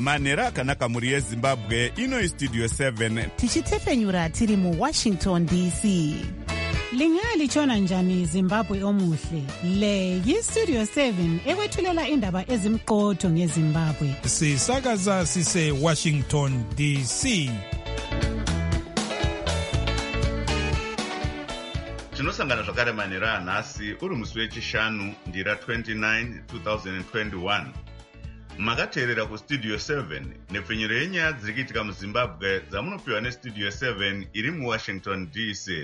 manhero akanaka mhuri yezimbabwe. Ino Studio 7 tichitefenyura tiri mu Washington DC. Lingalitshona njani Zimbabwe omuhle? Le yi-Studio 7 ekwethulela indaba ezimqotho ngeZimbabwe. Sisakaza sise Washington DC. tinosangana zvakare manhero anhasi uri musi wechishanu ndira 29 2021. Makateerera kustudio 7 nepfenyuro yenyaya dziri kuitika muzimbabwe dzamunopiwa nestudio 7 iri muwashington DC.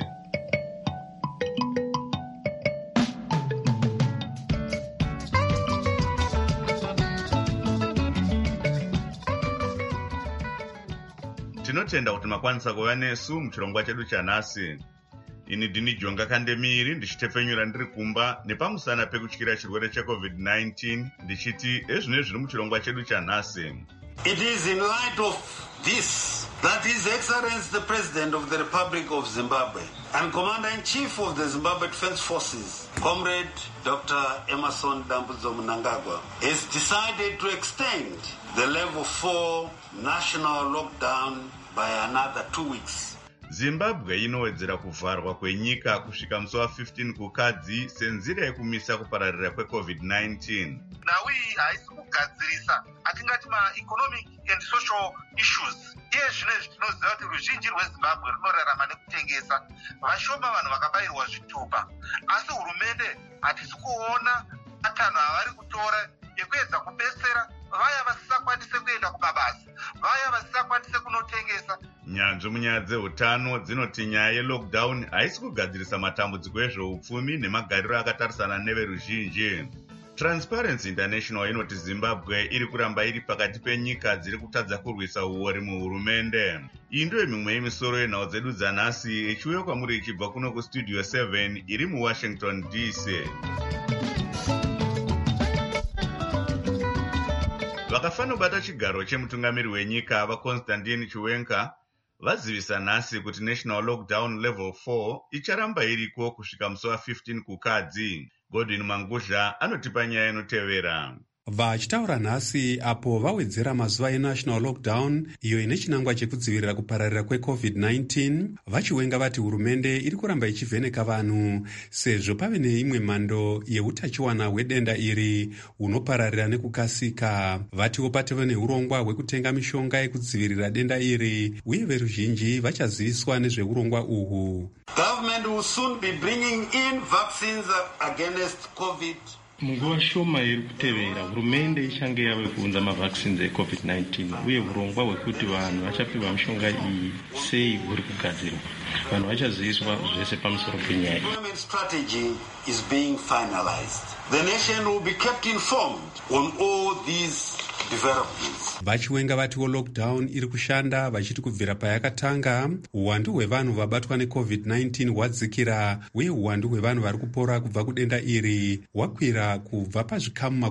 Tinotenda kuti makwanisa kuva nesu muchirongwa chedu chanhasi. Ini ndini Jonga Kandemiri ndichitefenyura ndiri kumba nepamusana pekutyira chirwere cheCovid-19 ndichiti ezvino zviri muchirongwa chedu chanhasi. It is in light of this that His Excellency the President of the Republic of Zimbabwe and Commander-in-Chief of the Zimbabwe Defense Forces, Comrade Dr. Emmerson Dambudzo Mnangagwa, has decided to extend the level 4 national lockdown by another 2 weeks. Zimbabwe inowedzera kuvharwa kwenyika kusvika musi wa15 kukadzi senzira yekumisa kupararira kweCovid-19. Nhau iyi haisi kugadzirisa atingati ma-economic and social issues. Iye zvinezvi tinoziva kuti ruzhinji rweZimbabwe runorarama nekutengesa. Vashoma vanhu vakabayirwa zvitupa. Asi hurumende hatisi kuona matanho avari kutora ekuedza kubetsera vaya vasisakwanise kuenda kumabasa, vaya vasisakwanise kunotengesa. Nyanzvi munyaya dzeutano dzinoti nyaya yelockdown haisi kugadzirisa matambudziko ezveupfumi nemagariro akatarisana neveruzhinji. Transparency International inoti Zimbabwe iri kuramba iri pakati penyika dziri kutadza kurwisa uori muhurumende. Iyi ndiyo mimwe yemisoro yenhau dzedu dzanhasi ichiuya kwamuri ichibva kuno kustudio 7 iri muWashington DC. Vakafanobata chigaro chemutungamiri wenyika vaConstantine Chiwenga vazivisa nhasi kuti national lockdown level 4 icharamba iriko kusvika musi wa15 kukadzi. Godwin Mangudla anotipa nyaya inotevera. Vachitaura nhasi apo vawedzera mazuva enational lockdown iyo ine chinangwa chekudzivirira kupararira kweCovid-19, vachiwenga vati hurumende iri kuramba ichivheneka vanhu sezvo pave neimwe mhando yeutachiwana hwedenda iri hunopararira nekukasika. Vatiwo pateve neurongwa hwekutenga mishonga yekudzivirira denda iri uye veruzhinji vachaziviswa nezveurongwa uhwu. Government will soon be bringing in vaccines against COVID. Munguva shoma iri kutevera hurumende ichange yave kuunza mavaccines eCovid-19 uye urongwa hwekuti vanhu vachapiwa mishonga iyi sei huri kugadzirwa. Vanhu vachaziviswa zvese pamusoro penyaya iyi. Government strategy is being finalized. The nation will be kept informed on all these developments. Vachiwenga vatiwo lockdown iri kushanda vachiti kubvira payakatanga uwandu hwevanhu vabatwa neCovid-19 hwadzikira uye uwandu hwevanhu vari kupora kubva kudenda iri hwakwira kubva pazvikamu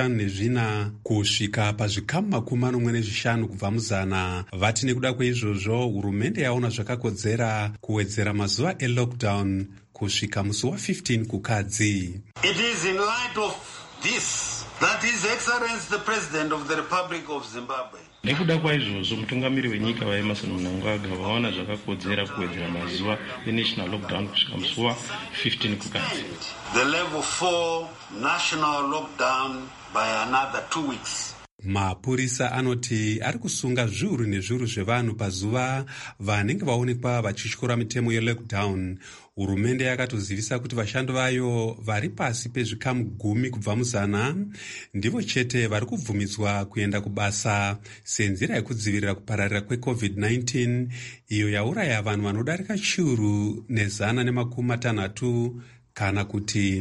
54 kusvika pazvikamu 45 kubva muzana. Vati nekuda kweizvozvo hurumende yaona zvakakodzera kuwedzera mazuva elockdown kusvika musi wa15 kukadzi. It is in light of this that His Excellency the President of the Republic of Zimbabwe. Nekuda kwaizvozvo mutungamiri wenyika vaEmmerson Mnangagwa vaona zvakakodzera kuwedzera mazuva enational lockdown kusvika musi wa15 kukadzi. The level 4 national lockdown by another 2 weeks. Mapurisa anoti ari kusunga zviuru nezviuru zvevanhu pazuva vanenge vaonekwa vachityora mitemo yelockdown. Hurumende yakatozivisa kuti vashandi vayo vari pasi pezvikamu 10 kubva muzana ndivo chete vari kubvumidzwa kuenda kubasa senzira yekudzivirira kupararira kweCovid-19 iyo yauraya vanhu vanodarika chiuru nezana nemakumi matanhatu kana kuti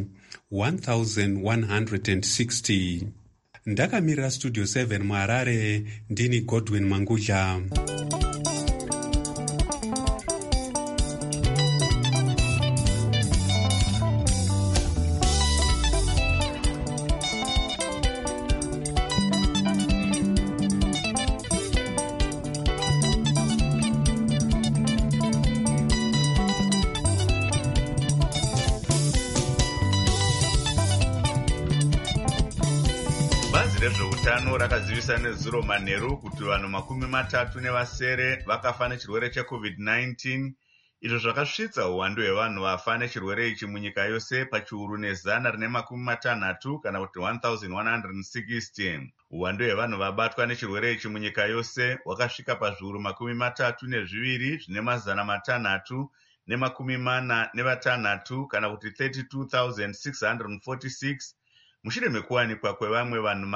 1160. Ndakamirira Studio 7 muHarare, ndini Godwin Mangudla. rezveutano rakazivisa nezuro manheru kuti vanhu 30 vakafa nechirwere checovid-19, izvo zvakasvitsa uwandu hwevanhu vafa nechirwere ichi munyika yose pachiuru ne160 kana kuti 1160. Uwandu hwevanhu vabatwa nechirwere ichi munyika yose hwakasvika pazviuru 32 zvine 646 kana kuti 32,646 mushure mekuwanikwa kwevamwe vanhu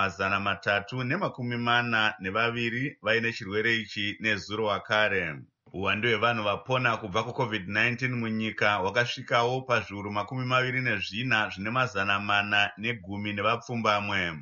342 vaine chirwere ichi nezuro wakare. Uwandu hwevanhu vapona kubva kuCovid-19 munyika hwakasvikawo pazviuru 24 zvine 410 nevapfumbamwe.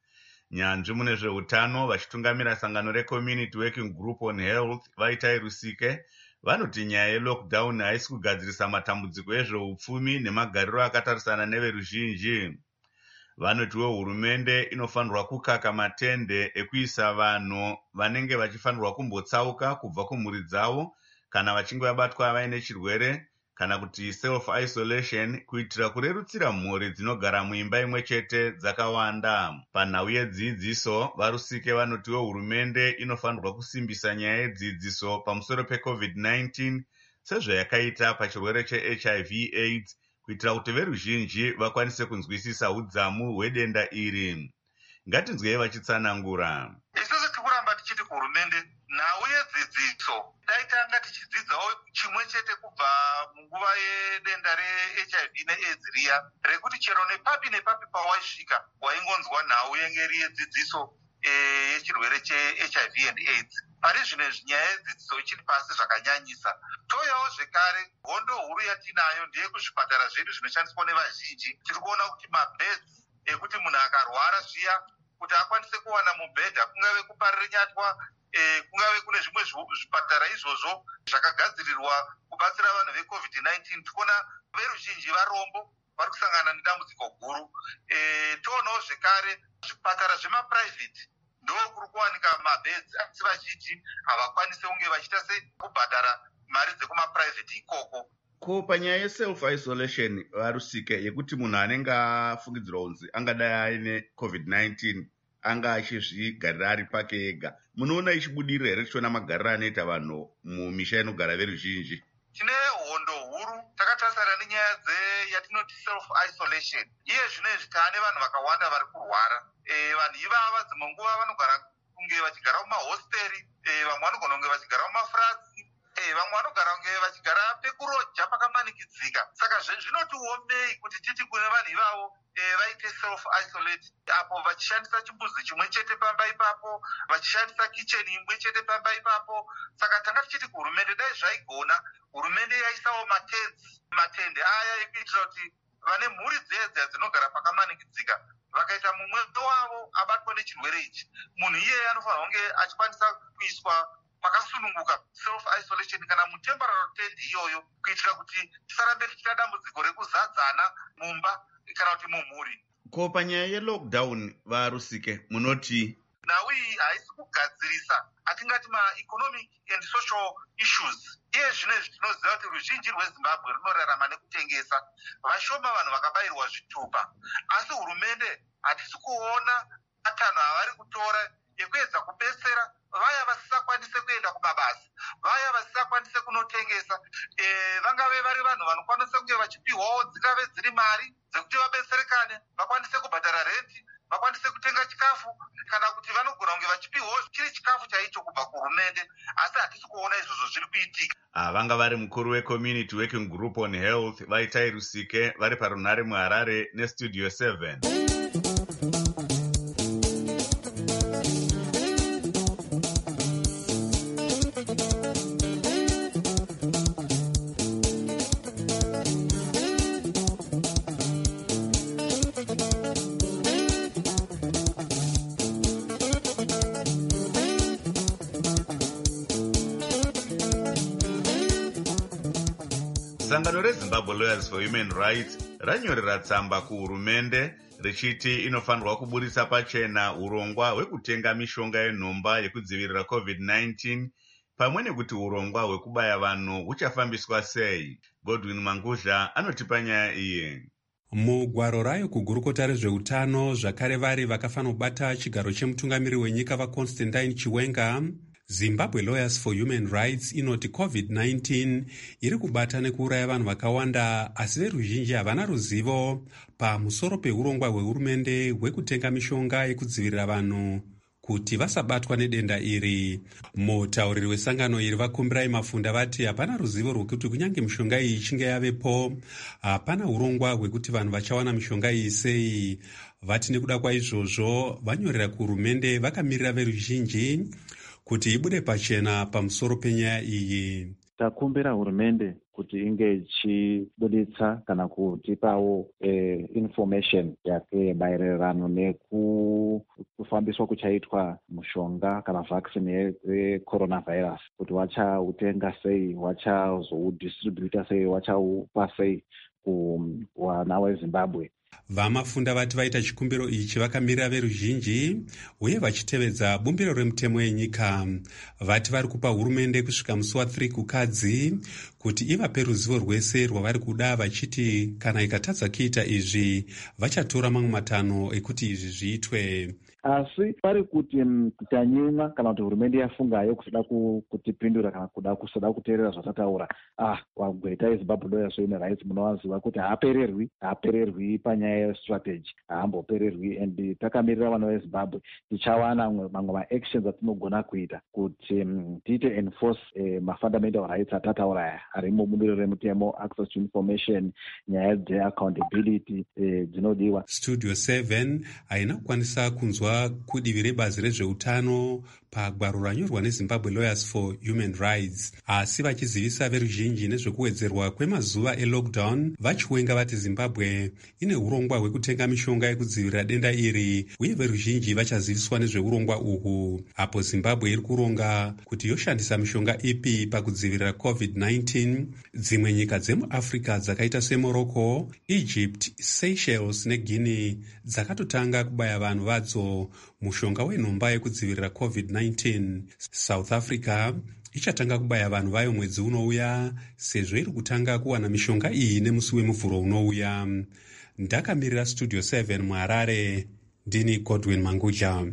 Nyanzvi mune zveutano vachitungamira sangano reCommunity Working Group on Health Vaitai Rusike vanoti nyaya yelockdown haisi kugadzirisa matambudziko ezveupfumi nemagariro akatarisana neveruzhinji. Vanotiwo hurumende inofanirwa kukaka matende ekuisa vanhu vanenge vachifanirwa kumbotsauka kubva kumhuri dzavo kana vachinge vabatwa vaine chirwere kana kuti self-isolation kuitira kurerutsira mhuri dzinogara muimba imwe chete dzakawanda. Panhau yedzidziso, Varusike vanotiwo hurumende inofanirwa kusimbisa nyaya yedzidziso pamusoro peCovid-19 sezvayakaita pachirwere cheHIV/AIDS kuitira kuti veruzhinji vakwanise kunzwisisa udzamu hwedenda iri. Ngatinzwei vachitsanangura. Isusu tikuramba tichiti kuhurumende nhau yedzidziso dai tanga tichidzidzawo chimwe chete kubva munguva yedenda reHIV neAIDS riya rekuti chero nepapi nepapi pawaisvika waingonzwa nhau yengeri yedzidziso yechirwere cheHIV and AIDS. Pari zvino nyaya yedzidziso ichiri pasi zvakanyanyisa. Toyawo zvekare hondo huru yatinayo ndiye kuzvipatara zvedu zvinoshandiswa nevazhinji. Tiri kuona kuti mabhedzi ekuti munhu akarwara zviya kuti akwanise kuwana mubhedha, kungave kuparire nyatwa, kungave kune zvimwe zvipatara izvozvo zvakagadzirirwa kubatsira vanhu veCovid-19. Tikuona veruzhinji varombo vari kusangana nedambudziko guru. Toonawo zvekare zvipatara zvemapuraivheti ndokuri kuwanika mabhedzi asi vazhinji havakwanise kunge vachiita sekubhadhara mari dzekumapuraivheti ikoko. Ko panyaya yeself-isolation Varusike yekuti munhu anenge afungidzirwa kunzi angadai aine COVID-19 anga achizvigarira ari pake ega, munoona ichibudirira here tichiona magariro anoita vanhu mumisha inogara veruzhinji? Tine hondo huru takatarisana nenyaya yatinoti self-isolation. Iye zvinezvi taane vanhu vakawanda vari kurwara. Vanhu ivava dzimwe nguva vanogara kunge vachigara mumahosteri, vamwe vanogona kunge vachigara mumafratsi, vamwe vanogara kunge vachigara pekuroja pakamanikidzika. Saka zvinotiomei kuti titi kune vanhu ivavo vaite self-isolate apo vachishandisa chimbuzi chimwe chete pamba ipapo, vachishandisa kicheni imwe chete pamba ipapo. Saka tanga tichiti kuhurumende dai zvaigona, hurumende yaisawo matende aya ekuitira kuti vane mhuri dzedza dzinogara pakamanikidzika vakaita mumwe wavo abatwa nechirwere ichi, munhu iyeye anofanira kunge achikwanisa kuiswa pakasununguka self-isolation kana mutemporary tent iyoyo kuitira kuti tisarambe tichita dambudziko rekuzadzana mumba kana kuti mumhuri. Ko panyaya yelockdown Varusike munoti nhau iyi haisi kugadzirisa atingati ma-economic and social issues. Iye zvinezvi tinoziva kuti ruzhinji rweZimbabwe runorarama nekutengesa, vashoma vanhu vakabayirwa zvitupa. Asi hurumende hatisi kuona matanho avari kutora ekuedza kubetsera vaya vasisakwanise kuenda kumabasa, vaya vasisakwanise kunotengesa, vangave vari vanhu vanokwanisa kunge vachipiwawo dzingave dziri mari dzekuti vabetserekane, vakwanise kubhadhara renti, vakwanise kutenga chikafu, kana kuti vanogona kunge vachipiwawo chiri chikafu chaicho kubva kuhurumende. Asi hatisi kuona izvozvo zviri kuitika. Vanga vari mukuru weCommunity Working Group on Health Vaitai Rusike vari parunhare muHarare neStudio 7. Sangano reZimbabwe Lawyers for Human Rights ranyorera tsamba kuhurumende richiti inofanirwa kuburisa pachena urongwa hwekutenga mishonga yenhomba yekudzivirira COVID-19 pamwe nekuti urongwa hwekubaya vanhu huchafambiswa sei. Godwin Mangudla anotipa nyaya iyi. Mugwaro rayo kugurukota rezveutano zvakare vari vakafanira kubata chigaro chemutungamiri wenyika vaConstantine Chiwenga, Zimbabwe Lawyers for Human Rights inoti COVID-19 iri kubata nekuuraya vanhu vakawanda, asi veruzhinji havana ruzivo pamusoro peurongwa hwehurumende hwekutenga mishonga yekudzivirira vanhu kuti vasabatwa nedenda iri. Mutauriri wesangano iri vakumbirai Mafunda vati hapana ruzivo rwekuti kunyange mishonga iyi ichinge yavepo, hapana urongwa hwekuti vanhu vachawana mishonga iyi sei. Vati nekuda kwaizvozvo vanyorera kuhurumende vakamirira veruzhinji kuti ibude pachena pamusoro penyaya iyi. Takumbira hurumende kuti inge ichibuditsa kana kutipawo information yake maererano nekufambiswa kuchaitwa mushonga kana vaccine yecoronavirus, kuti vachautenga sei, vachazoudistributa sei, vachaupa sei kuvana veZimbabwe. Vamafunda vati vaita chikumbiro ichi vakamirira veruzhinji uye vachitevedza bumbiro remutemo yenyika. Vati vari kupa hurumende kusvika musi wa3 kukadzi kuti ivape ruzivo rwese rwavari kuda, vachiti kana ikatadza kuita izvi vachatora mamwe matanho ekuti izvi zviitwe. Asi pari kuti tanyimwa kana kuti hurumende yafungayo kusada kutipindura kana kuda kusada kuteerera zvatataura, wagweta eZimbabwe Lawyers for Human Rights munowaziva kuti haapererwi panyaya yestrategy, haambopererwi, and takamirira vana veZimbabwe tichawana mamwe maactions atinogona kuita kuti tiite enforce mafundamental rights atataura aya ari mubumbiro remutemo, access to information, nyaya dzeaccountability dzinodiwa. Studio 7 haina kukwanisa kunzwa kudivi rebazi rezveutano pagwaro ranyorwa neZimbabwe Lawyers for Human Rights, asi vachizivisa veruzhinji nezvekuwedzerwa kwemazuva elockdown, vachiwenga vati Zimbabwe ine urongwa hwekutenga mishonga yekudzivirira denda iri, uye veruzhinji vachaziviswa nezveurongwa uhu. Apo Zimbabwe iri kuronga kuti yoshandisa mishonga ipi pakudzivirira COVID-19, dzimwe nyika dzemuAfrica dzakaita seMorocco, Egypt, Seychelles neGuinea dzakatotanga kubaya vanhu vadzo mushonga wenhomba yekudzivirira COVID-19. South Africa ichatanga kubaya vanhu vayo mwedzi unouya, sezvo iri kutanga kuwana mishonga iyi nemusi wemuvhuro unouya. Ndakamirira Studio 7 muHarare, ndini Godwin Manguja.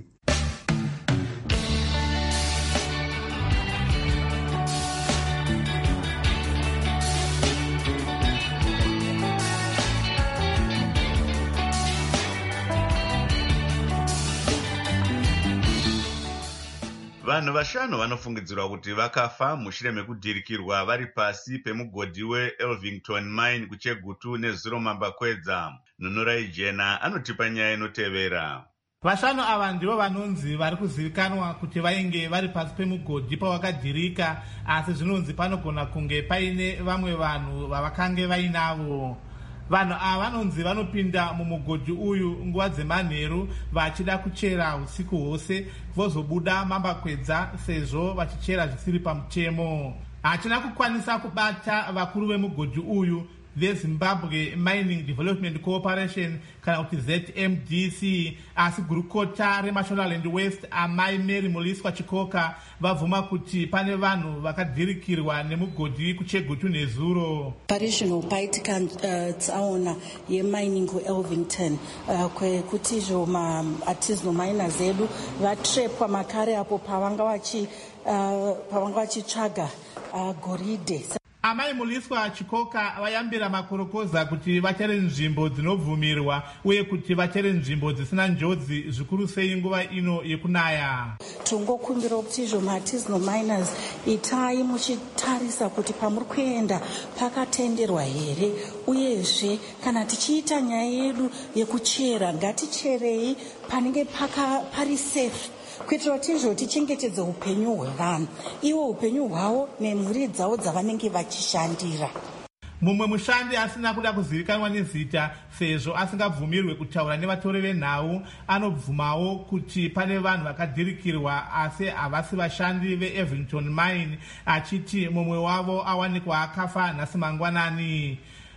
Vanhu vashanu vanofungidzirwa kuti vakafa mushure mekudhirikirwa vari pasi pemugodhi weElvington Mine kuChegutu nezuro Mambakwedza. Nunurai Jena anotipa nyaya inotevera. Vashanu ava ndivo vanonzi vari kuzivikanwa kuti vainge vari pasi pemugodhi pawakadhirika, asi zvinonzi panogona kunge paine vamwe vanhu vavakange vainavo. Vanhu ava vanonzi vanopinda mumugodhi uyu nguva dzemanheru vachida kuchera usiku hwose, vozobuda Mambakwedza sezvo vachichera zvisiri pamutemo. Hachina kukwanisa kubata vakuru vemugodhi uyu veZimbabwe Mining Development Corporation kana kuti ZMDC, asi gurukota reMashonaland West amai Mary Muliswa Chikoka vabvuma kuti pane vanhu vakadhirikirwa nemugodhi kuChegutu nezuro. Operational paitika tsaona yemining kuElvington kwekuti izvo maartisanal miners edu vatrepwa makare apo pavanga vachitsvaga goridhe. Amai Muliswa Chikoka vayambira makorokoza kuti vachere nzvimbo dzinobvumirwa uye kuti vachere nzvimbo dzisina njodzi, zvikuru sei nguva ino yekunaya. Tingokumbira kuti izvo maartisanal miners itai muchitarisa kuti pamuri kuenda pakatenderwa here, uyezve kana tichiita nyaya yedu yekuchera ngaticherei panenge pari safe, kuitira kuti izvo tichengetedze upenyu hwevanhu, ivo upenyu hwavo nemhuri dzavo dzavanenge vachishandira. Mumwe mushandi asina kuda kuzivikanwa nezita sezvo asingabvumirwe kutaura nevatori venhau anobvumawo kuti pane vanhu vakadhirikirwa asi havasi vashandi veElvington Mine, achiti mumwe wavo awanikwa akafa nhasi mangwanani.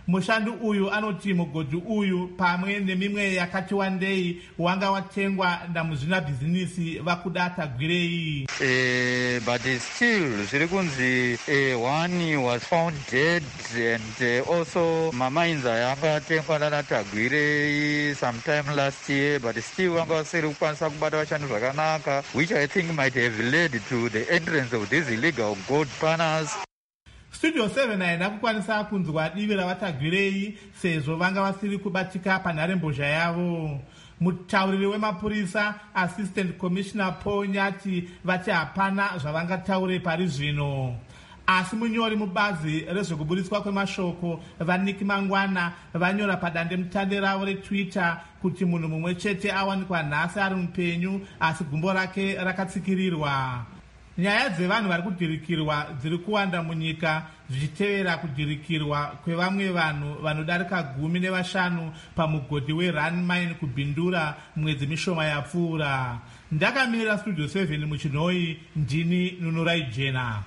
Mushandi uyu anoti mugodhi uyu pamwe nemimwe yakati wandei wanga watengwa namuzvinabhizinisi vakuda atagwirei. But still zviri kunzi one was found dead and also mamainzi ayanga atengwa nanatagwirei sometime last year, but still vanga vasiri kukwanisa kubata vashandi zvakanaka, which I think might have led to the entrance of these illegal gold panners. Studio 7 haina kukwanisa kunzwa divi ravatagwirei sezvo vanga vasiri kubatika panharembozha yavo. Mutauriri wemapurisa Assistant Commissioner Paul Nyati vati hapana zvavangataure pari zvino. Asi munyori mubazi rezvekuburiswa kwemashoko vaNiki Mangwana vanyora padandemutande ravo reTwitter kuti munhu mumwe chete awanikwa nhasi ari mupenyu asi gumbo rake rakatsikirirwa. Nyaya dzevanhu vari kudhirikirwa dziri kuwanda munyika zvichitevera kudhirikirwa kwevamwe vanhu vanodarika 15 pamugodhi weRun Mine kubhindura mwedzi mishoma yapfuura. Ndakamirira Studio 7 muchinhoi, ndini Nunurai Jena.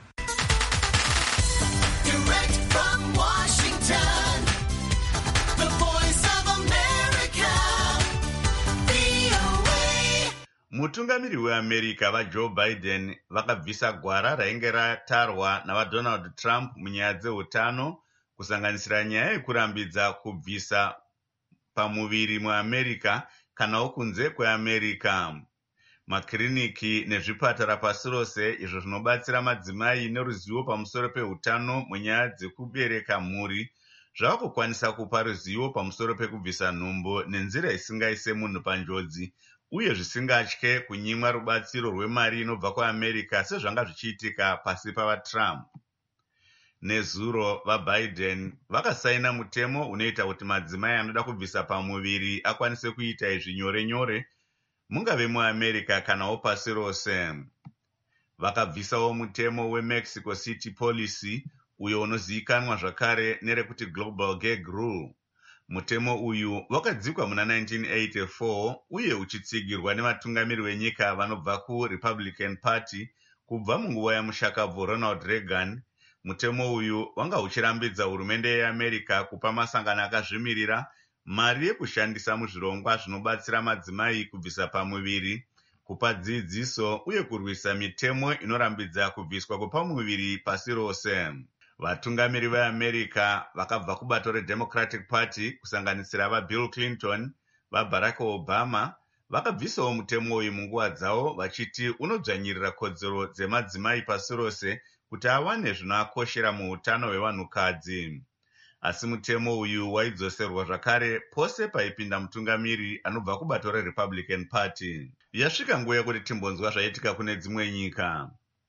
Mutungamiri weAmerica vaJoe Biden vakabvisa gwara rainge ratarwa navaDonald Trump munyaya dzeutano, kusanganisira nyaya yekurambidza kubvisa pamuviri muAmerica kanawo kunze kweAmerica. Makiriniki nezvipatara pasi rose izvo zvinobatsira madzimai neruzivo pamusoro peutano munyaya dzekubereka mhuri zvava kukwanisa kupa ruzivo pamusoro pekubvisa nhumbu nenzira isingaise munhu panjodzi uye zvisingatye kunyimwa rubatsiro rwemari inobva kuAmerica sezvanga zvichiitika pasi pavaTrump. Nezuro vaBiden vakasaina mutemo unoita kuti madzimai anoda kubvisa pamuviri akwanise kuita izvi nyore nyore, mungave muAmerica kanawo pasi rose. Vakabvisawo mutemo weMexico City Policy uyo unozivikanwa zvakare nerekuti Global Gag Rule. Mutemo uyu wakadzikwa muna 1984 uye uchitsigirwa nevatungamiri venyika vanobva kuRepublican Party kubva munguva yamushakabvu Ronald Reagan. Mutemo uyu wanga uchirambidza hurumende yeAmerica kupa masangano akazvimirira mari yekushandisa muzvirongwa zvinobatsira madzimai kubvisa pamuviri, kupa dzidziso uye kurwisa mitemo inorambidza kubviswa kwepamuviri pasi rose. Vatungamiri veAmerica vakabva kubato reDemocratic Party kusanganisira vaBill Clinton, vaBarack Obama vakabvisawo mutemo uyu munguva dzavo vachiti unodzvanyirira kodzero dzemadzimai pasi rose kuti awane zvinoakoshera muutano hwevanhukadzi. Asi mutemo uyu waidzoserwa zvakare pose paipinda mutungamiri anobva kubato reRepublican Party. Yasvika nguva yekuti timbonzwa zvaitika kune dzimwe nyika.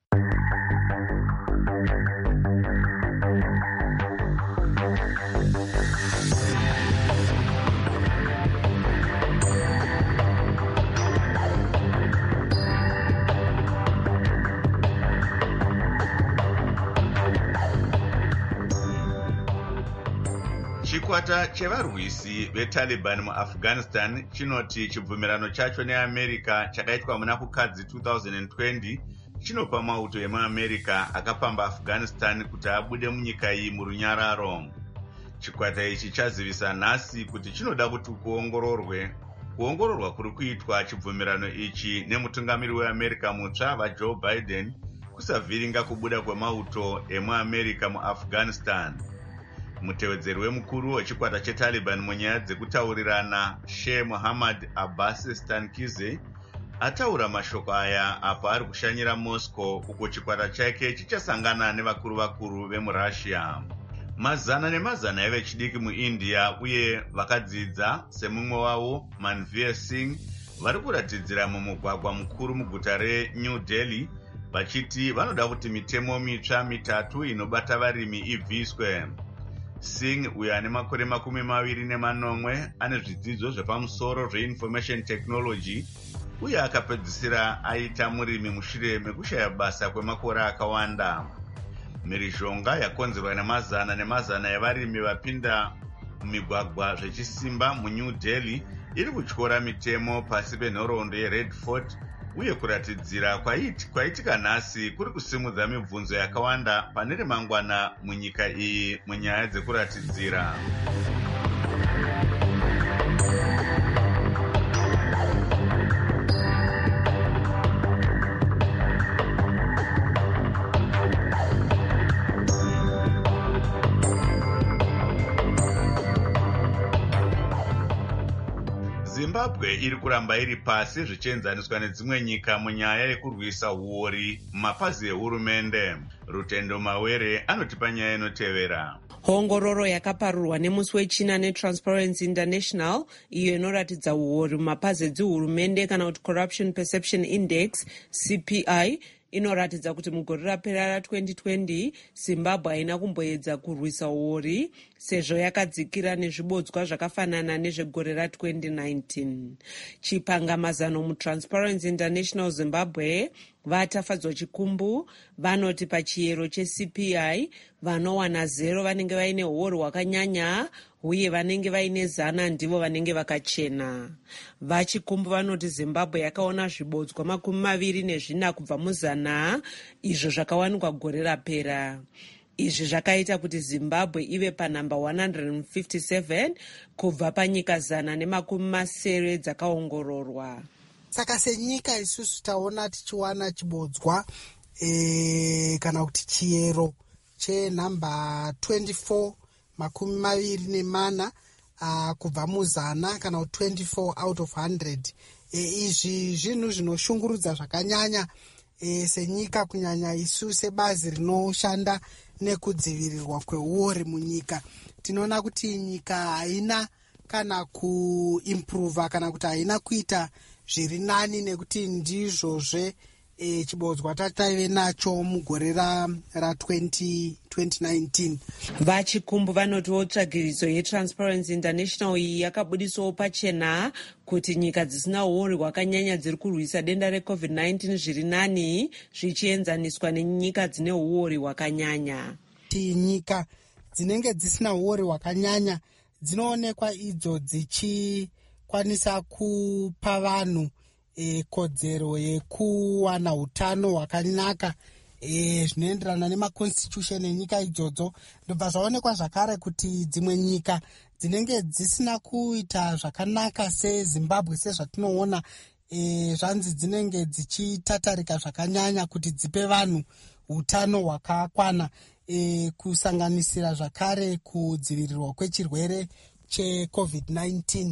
Chikwata chevarwisi veTaliban muAfghanistan chinoti chibvumirano chacho neAmerica chakaitwa muna kukadzi 2020 chinopa mauto emuAmerica akapamba Afghanistan kuti abude munyika iyi murunyararo. Chikwata ichi chazivisa nhasi kuti chinoda kuti kuongororwa kuri kuitwa chibvumirano ichi nemutungamiri weAmerica mutsva vaJoe Biden kusavhiringa kubuda kwemauto emuAmerica muAfghanistan. Mutevedzeri wemukuru wechikwata cheTaliban munyaya dzekutaurirana Sheikh Mohammed Abbas Stankize ataura mashoko aya apa ari kushanyira Moscow uko chikwata chake chichasangana nevakuru vemuRussia. Mazana nemazana evechidiki muIndia uye vakadzidza semumwe wavo Manveer Singh vari kuratidzira mumugwagwa mukuru muguta reNew Delhi vachiti vanoda kuti mitemo mitsva mitatu inobata varimi ibviswe. Singh uyo ane makore 28 ane zvidzidzo zvepamusoro zveInformation Technology uye akapedzisira aita murimi mushure mekushaya basa kwemakore akawanda. Mhirizhonga yakonzerwa nemazana nemazana evarimi vapinda mumigwagwa zvechisimba muNew Delhi iri kutyora mitemo pasi penhoroondo yeRed Fort uye kuratidzira kwaitika nhasi kuri kusimudza mibvunzo yakawanda pane remangwana munyika iyi munyaya dzekuratidzira. Zimbabwe iri kuramba iri pasi zvichienzaniswa nedzimwe nyika munyaya yekurwisa uori mumapazi ehurumende. Rutendo Mawere anotipa nyaya inotevera. Hongororo yakaparurwa nemusi wechina neTransparency International iyo inoratidza uori mumapazi edzihurumende kana kuti Corruption Perception Index CPI inoratidza kuti mugore rapera ra2020 Zimbabwe haina kumboedza kurwisa uori sezvo yakadzikira nezvibodzwa zvakafanana nezvegore ra2019. Chipangamazano muTransparency International Zimbabwe vatafadzwa chikumbu vanoti pachiyero cheCPI vanowana 0 vanenge vaine uori hwakanyanya uye vanenge vaine 100 ndivo vanenge vakachena. Vachikumbu vanoti Zimbabwe yakaona zvibodzwa 24 kubva mu100 izvo zvakawanikwa gore rapera. Izvi zvakaita kuti Zimbabwe ive panamba 157 kubva panyika 170 dzakaongororwa. Saka senyika isusu taona tichiwana chibodzwa kana kuti chiyero chenhamba 24 24 kubva mu100 kana 24 out of 100. Izvi zvinhu zvinoshungurudza zvakanyanya senyika, kunyanya isu sebazi rinoshanda nekudzivirirwa kweuori munyika. Tinoona kuti nyika haina kana kuimprova kana kuti haina kuita zviri nani nekuti ndizvozve chibodzwa tataive nacho mugore ra2019. Vachikumbu vanotiwo tsvagiridzo yeTransparency International iyi yakabudisawo pachena kuti nyika dzisina uori hwakanyanya dziri kurwisa denda reCovid-19 zviri nani zvichienzaniswa nenyika dzine uori hwakanyanya. Nyika dzinenge dzisina uori hwakanyanya dzinoonekwa idzo dzichikwanisa kupa vanhu kodzero yekuwana utano hwakanaka zvinoenderana nemaconstitution enyika idzodzo. Ndobva zvaonekwa zvakare kuti dzimwe nyika dzinenge dzisina kuita zvakanaka seZimbabwe sezvatinoona zvanzi dzinenge dzichitatarika zvakanyanya kuti dzipe vanhu utano hwakakwana, kusanganisira zvakare kudzivirirwa kwechirwere cheCovid-19.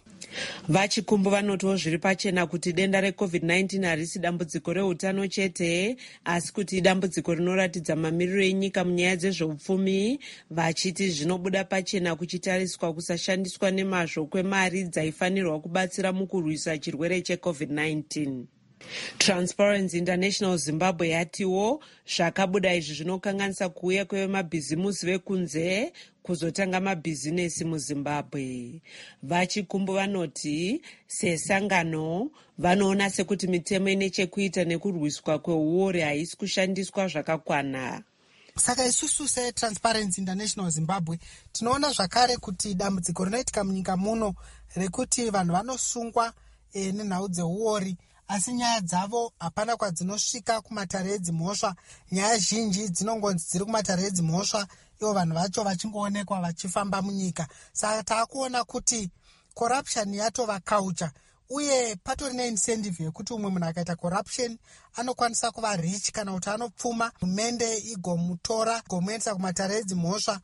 Vachikumbu vanotiwo zviri pachena kuti denda reCovid-19 harisi dambudziko reutano chete asi kuti dambudziko rinoratidza mamiriro enyika munyaya dzezveupfumi, vachiti zvinobuda pachena kuchitariswa kusashandiswa nemazvo kwemari dzaifanirwa kubatsira mukurwisa chirwere cheCovid-19. Transparency International Zimbabwe yatiwo zvakabuda izvi zvinokanganisa kuuya kwevemabhizimusi vekunze kuzotanga mabhizinesi muZimbabwe. Vachikumbu vanoti sesangano vanoona sekuti mitemo ine chekuita nekurwiswa kweuori haisi kushandiswa zvakakwana. Saka isusu seTransparency International Zimbabwe tinoona zvakare kuti dambudziko rinoitika munyika muno rekuti vanhu vanosungwa nenhau dzeuori asi nyaya dzavo hapana kwadzinosvika kumatare edzimhosva. Nyaya zhinji dzinongonzi dziri kumatare edzimhosva, ivo vanhu vacho vachingoonekwa vachifamba munyika. Saka taakuona kuti corruption yatova culture uye patori neincentive yekuti umwe munhu akaita corruption anokwanisa kuva rich kana kuti anopfuma, hurumende igomutora igomuendesa kumatare edzimhosva,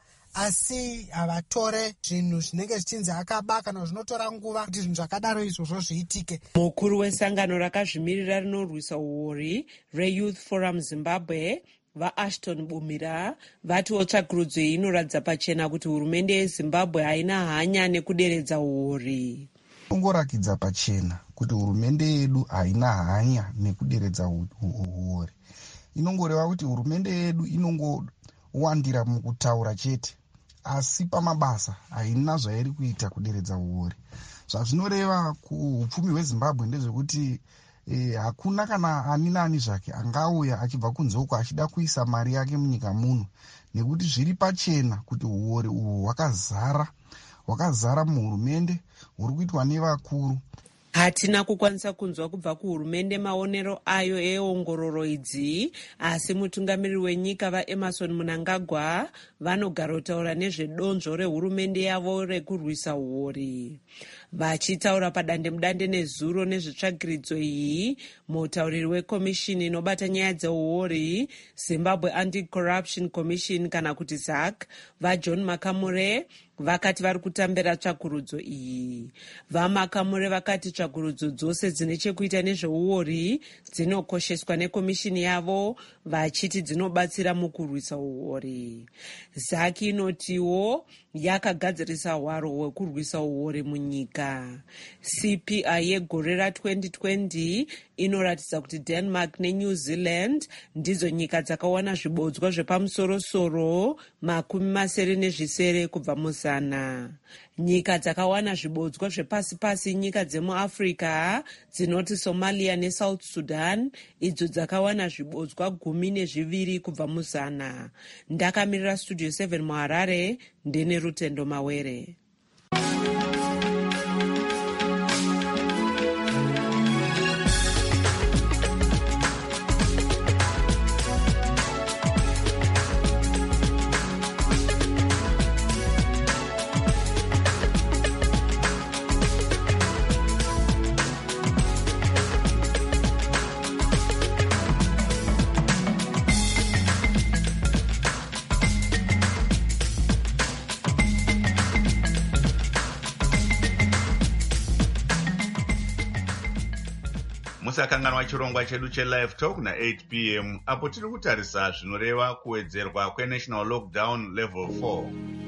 asi havatore zvinhu zvinenge zvichinzi akaba kana zvinotora nguva kuti zvinhu zvakadaro izvozvo zviitike. Mukuru wesangano rakazvimirira rinorwisa uori reYouth Forum Zimbabwe vaAshton Bumira vatiwo tsvakurudzo iyi inoratidza pachena kuti hurumende yeZimbabwe haina hanya nekuderedza uori. Ingorakidza pachena kuti hurumende yedu haina hanya nekuderedza uori. Inongoreva kuti hurumende yedu inongowandira mukutaura chete, asi pamabasa haina zvairi kuita kuderedza uori. Zvazvinoreva kuupfumi hweZimbabwe ndezvekuti hakuna kana ani nani zvake angauya achibva kunze uko achida kuisa mari yake munyika muno, nekuti zviri pachena kuti uori uhwu hwakazara muhurumende huri kuitwa nevakuru. Hatina kukwanisa kunzwa kubva kuhurumende maonero ayo eongororo idzi, asi mutungamiriri wenyika vaEmerson Mnangagwa vanogara kutaura nezvedonzvo rehurumende yavo rekurwisa uori. Vachitaura padandemudande nezuro nezvetsvagiridzo iyi, mutauriri wekomishini inobata nyaya dzeuori, Zimbabwe Anti-Corruption Commission kana kuti ZAC, vaJohn Makamure vakati vari kutambira tsvakurudzo iyi. VaMakamure vakati tsvakurudzo dzose dzine chekuita nezveuori dzinokosheswa nekomishini yavo, vachiti dzinobatsira mukurwisa uori. ZAC inotiwo yakagadzirisa hwaro hwekurwisa uori munyika. CPI yegore ra2020 inoratidza kuti Denmark neNew Zealand ndidzo nyika dzakawana zvibodzwa zvepamusoro-soro 70 kubva muzana. Nyika dzakawana zvibodzwa zvepasi-pasi nyika dzemuAfrica dzinoti Somalia neSouth Sudan, idzo dzakawana zvibodzwa 12 kubva muzana. Ndakamirira Studio 7 muHarare, ndine Rutendo Mawere. musakanganwa chirongwa chedu chelive talk na8 p.m. apo tiri kutarisa zvinoreva kuwedzerwa kwenational lockdown level 4.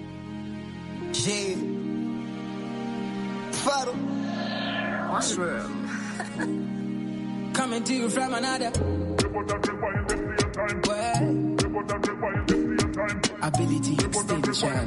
Faro Mushroom coming to you from another ability extension.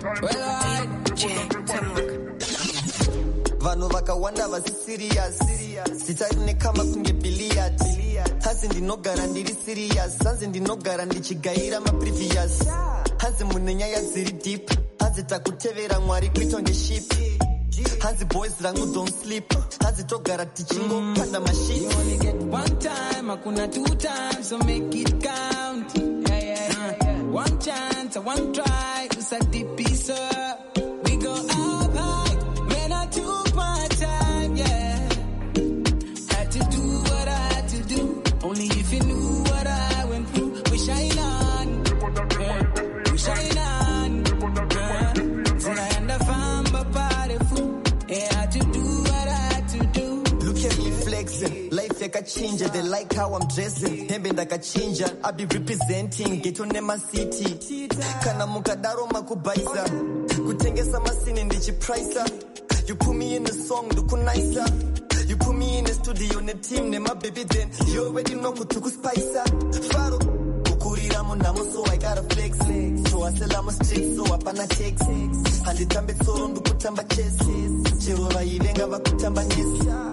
Vanhu vakawanda vasi serious sitari nekama kunge billiard hanzi ndinogara ndiri serious hanzi ndinogara ndichigaira maprevious hanzi mune nyaya dziri deep hanzi takutevera mwari kuitwa ngeship hanzi boys rangu don't sleep hanzi togara tichingopanda mashit. You only get one time hakuna two times so make it count. One chance one try usadipisa we go up high when I took my time, yeah. Had to do what I had to do. Only if you knew what I went through. We shine on, we shine on. So I end up fine, but fool. Yeah, I had to do what I had to do. Look at me flexing, life like a changer. They like how I'm dressing. Hembe like a changer. I be representing Ghetto Nema City. Kana mukadaro makubaisa. Kutengesa masini ndichi pricer. You put me in the song, look nicer. You put me in the studio, on the team, name my baby then. You already know what to spicer. Faro, kukurira munamo, so I gotta flex. So I sell I'm a street, so I pana text. And the tambe soro ndukutamba chess. Chirova ivenga vakutamba nesa.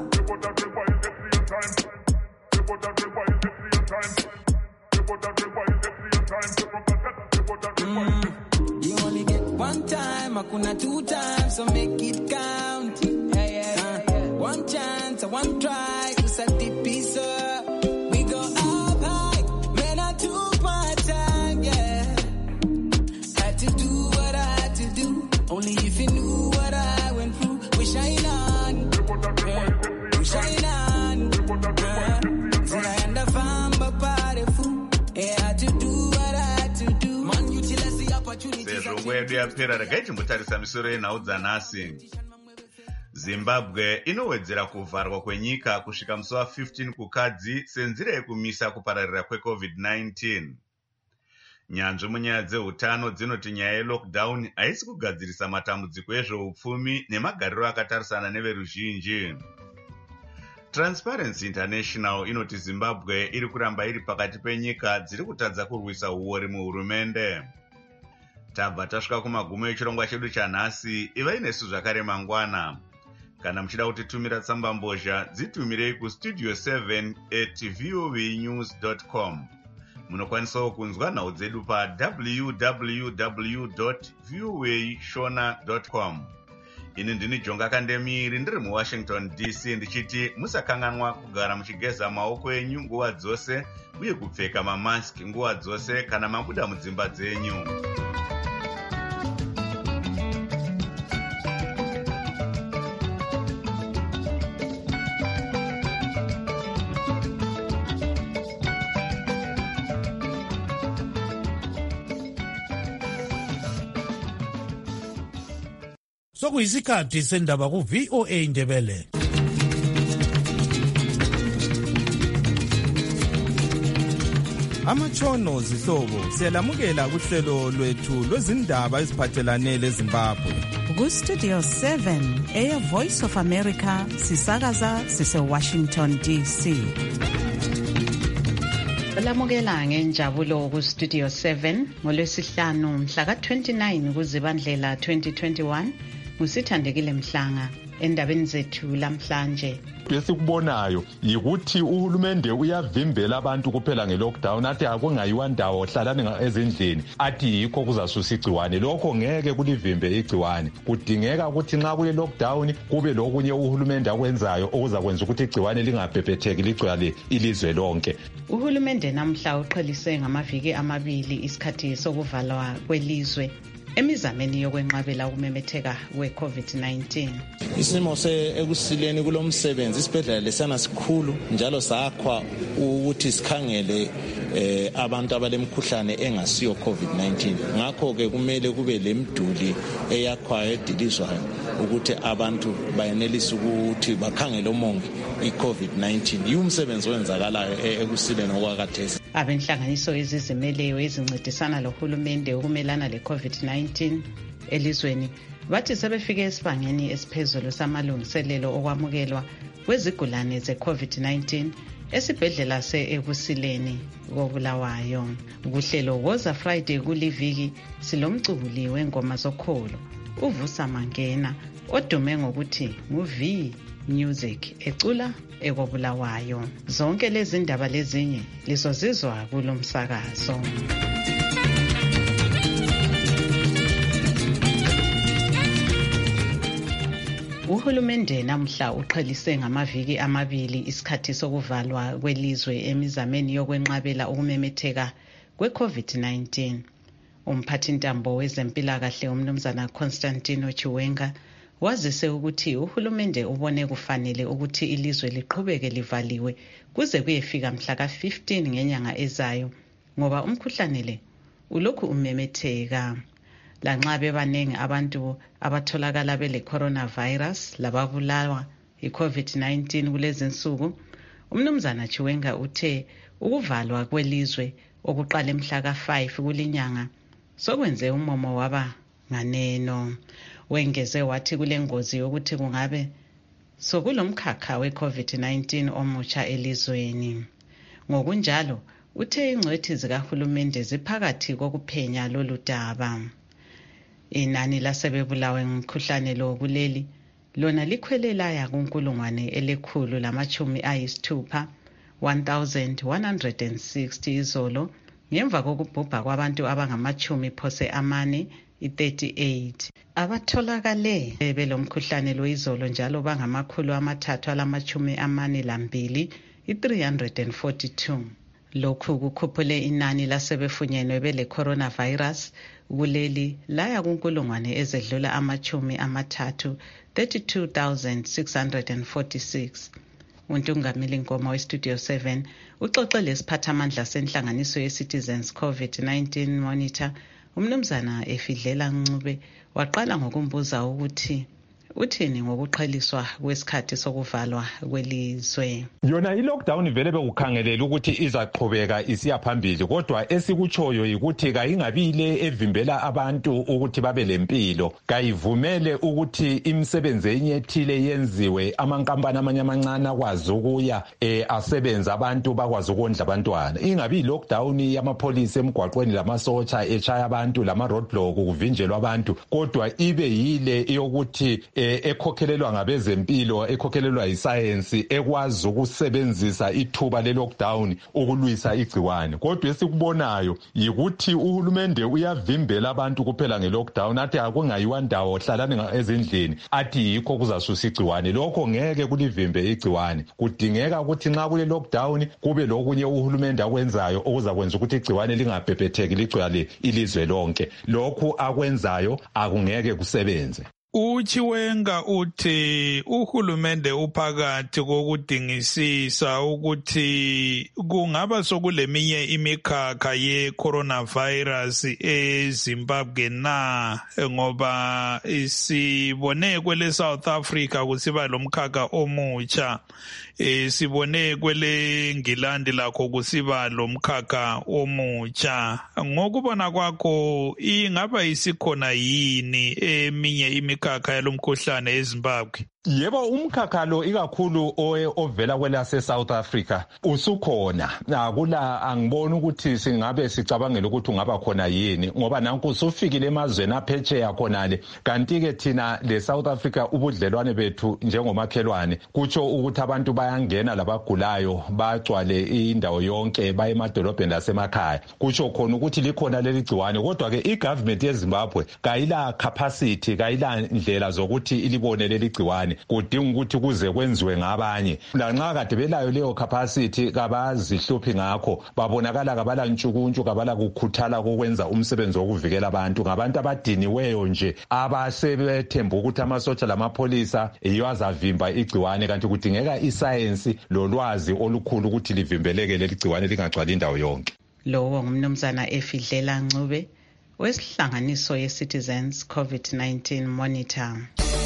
You only get one time, hakuna two times, so make it count. One chance, one try, usadipisa. We go up high, when I took my time, yeah. Had to do what I had to do. Only if you knew what I went through. We shine on, we shine on. So I end up fine, but party fool. Yeah, I had to do what I had to do. Man, utilize the opportunity. Sezvo nguva yedu yapera, regai timbotarisa misoro yenhau dzanhasi. Zimbabwe inowedzera kuvharwa kwenyika kusvika musi wa15 kukadzi senzira yekumisa kupararira kweCovid-19. Nyanzvi munyaya dzeutano dzinoti nyaya yelockdown haisi kugadzirisa matambudziko ezveupfumi nemagariro akatarisana neveruzhinji. Transparency International inoti Zimbabwe iri kuramba iri pakati penyika dziri kutadza kurwisa uori muhurumende. Tabva tasvika kumagumo echirongwa chedu chanhasi. Ivai nesu zvakare mangwana. Kana muchida kutitumira tsamba mbozha, dzitumirei kustudio 7@voanews.com. Munokwanisawo kunzwa nhau dzedu pa www.voashona.com. ini ndini Jonga Kandemiri ndiri muWashington DC ndichiti musakanganwa kugara muchigeza maoko enyu nguva dzose uye kupfeka mamaski nguva dzose kana mabuda mudzimba dzenyu. Sokuyisikhathi sendaba ku VOA Ndebele. Amatshono zihlobo siyalamukela kuhlelo lwethu lwezindaba eziphathelane leZimbabwe. Ku Studio 7 Air Voice of America sisakaza sise Washington DC. Olamukela ngenjabulo ku Studio 7 ngolwesihlanu mhla ka-29 kuZibandlela 2021 ngusithandekile Mhlanga. Endabeni zethu lamhlanje esikubonayo yikuthi uhulumende uyavimbela abantu kuphela nge-lockdown athi akungayiwa ndawo hlalani ezindlini athi yikho kuzasusa igciwane. Lokho ngeke kulivimbe igciwane. Kudingeka ukuthi nxa kule lockdown kube lokunye uhulumende akwenzayo okuzakwenza ukuthi igciwane lingabhebhetheki ligcwale ilizwe lonke. Uhulumende namhla uqhelise ngamaviki amabili isikhathi sokuvalwa kwelizwe emizameni yokwenqabela ukumemetheka kwe-COVID-19. Isimo ekusileni kulo msebenzi isibhedlela lesana sikhulu njalo sakhwa ukuthi sikhangele abantu abalemkhuhlane engasiyo COVID-19. Ngakho-ke kumele kube lemiduli eyakhwayo edilizwayo ukuthi abantu bayenelise ukuthi bakhangele umongi i-COVID-19. Yumsebenzi wenzakalayo ekusileni okwakathesi. Abenhlanganiso ezizimeleyo ezincedisana lohulumende ukumelana le-COVID-19 elizweni bathi sebefike esibangeni esiphezulu samalungiselelo okwamukelwa kwezigulane ze-COVID-19 esibhedlela se-Ekusileni koBulawayo. Kuhlelo Woza Friday kuliviki silomculi wengoma zokholo uVusa Mangena odume ngokuthi nguV Music ecula ekobulawayo. Zonke lezi ndaba lezinye lizozizwa kulomsakazo. Uhulumende namhla uqhelise ngamaviki amabili isikhathi sokuvalwa kwelizwe emizameni yokwenqabela ukumemetheka kwe-COVID-19. Umphathintambo wezempilakahle umnumzana Constantino Chiwenga wazise ukuthi uhulumende ubone kufanele ukuthi ilizwe liqhubeke livaliwe kuze kuyefika mhla ka-15 ngenyanga ezayo ngoba umkhuhlane le ulokhu umemetheka. Lanxa bebaningi abantu abatholakala bele coronavirus lababulawa i-COVID-19 kulezi nsuku, umnumzana Chiwenga uthe ukuvalwa kwelizwe okuqala mhla ka-5 kulinyanga sokwenze umomo waba nganeno. Wengeze wathi kule ngozi yokuthi kungabe sokulomkhakha we-COVID-19 omutsha elizweni. Ngokunjalo uthe ingcwethi zikahulumende ziphakathi kokuphenya lolu daba. Inani lasebebulawe ngumkhuhlane lo kuleli lona likhwelelaya kunkulungwane elikhulu lamachumi ayisithupha 1160 izolo ngemva kokubhubha kwabantu abangamachumi phose amane i-38 abatholakale belomkhuhlane lo izolo njalo bangamakhulu amathathu alamachumi amane lambili i-342. Lokhu kukhuphule inani lasebefunyenwe bele coronavirus kuleli laya kunkulungwane ezedlula amachumi amathathu 32,646. Untungameli Nkoma weStudio 7 uxoxele isiphathamandla senhlanganiso ye-Citizens COVID-19 Monitor umnumzana Efidlela Ncube waqala ngokumbuza ukuthi uthini ngokuqheliswa kwesikhathi sokuvalwa kwelizwe. Yona i-lockdown vele bekukhangelela ukuthi izaqhubeka isiya phambili kodwa esikutshoyo yikuthi kayingabile evimbela abantu ukuthi babe lempilo. Kayivumele ukuthi imisebenzi enyethile yenziwe amankampani amanye amancane akwazi ukuya asebenza abantu bakwazi ukondla abantwana. Ingabi lockdown yamapolisi emgwaqweni lamasotsha echaya abantu lama roadblock kuvinjelwa abantu kodwa ibe yile yokuthi ekhokhelelwa ngabezempilo, ekhokhelelwa yisayensi, ekwazi ukusebenzisa ithuba le-lockdown ukulwisa igciwane. Kodwa esikubonayo yikuthi uhulumende uyavimbela abantu kuphela nge-lockdown, athi akungayiwa ndawo, hlalani ezindlini, athi yikho kuzasusa igciwane. Lokho ngeke kulivimbe igciwane. Kudingeka ukuthi nxa kule lockdown kube lokunye uhulumende akwenzayo okuzakwenza ukuthi igciwane lingabhebhetheki ligcwale ilizwe lonke. Lokhu akwenzayo akungeke kusebenze. Uchiwenga uthi uhulumende uphakathi kokudingisisa ukuthi kungaba sokuleminye imikhakha ye-coronavirus eZimbabwe na, ngoba sibone kwele South Africa kusiba lomkhakha omutsha, sibone kwele Ngilandi lakho kusiba lomkhakha omutsha. Ngokubona kwakho ingaba isikhona yini eminye imikakha yalomkhuhlane eZimbabwe? Yebo, umkhakha lo ikakhulu ovela kwelase South Africa usukhona. Akula angiboni ukuthi singabe sicabangela ukuthi ungaba khona yini, ngoba nanku usufikile emazweni aphetsheya khonale. Kanti ke thina le South Africa ubudlelwane bethu njengomakhelwane kutsho ukuthi abantu bayangena labagulayo bagcwale indawo yonke, baye emadolobheni lasemakhaya. Kutsho khona ukuthi likhona leli gciwane, kodwa ke igovernment yeZimbabwe kayila capacity, kayila ndlela zokuthi ilibone leli gciwane. Kudinga ukuthi kuze kwenziwe ngabanye. Lanxa kade belayo leyo capacity kabazihluphi ngakho, babonakala kabala ntshukuntshu, kabala kukhuthala kokwenza umsebenzi wokuvikela abantu. Ngabantu abadiniweyo nje abasebethemba ukuthi amasotsha lamapholisa yiyo azavimba igciwane, kanti kudingeka isayensi lolwazi olukhulu ukuthi livimbeleke leli gciwane lingagcwali indawo yonke. Lowo ngumnumzana Efidlela Ncube wesihlanganiso ye-Citizens COVID-19 Monitor.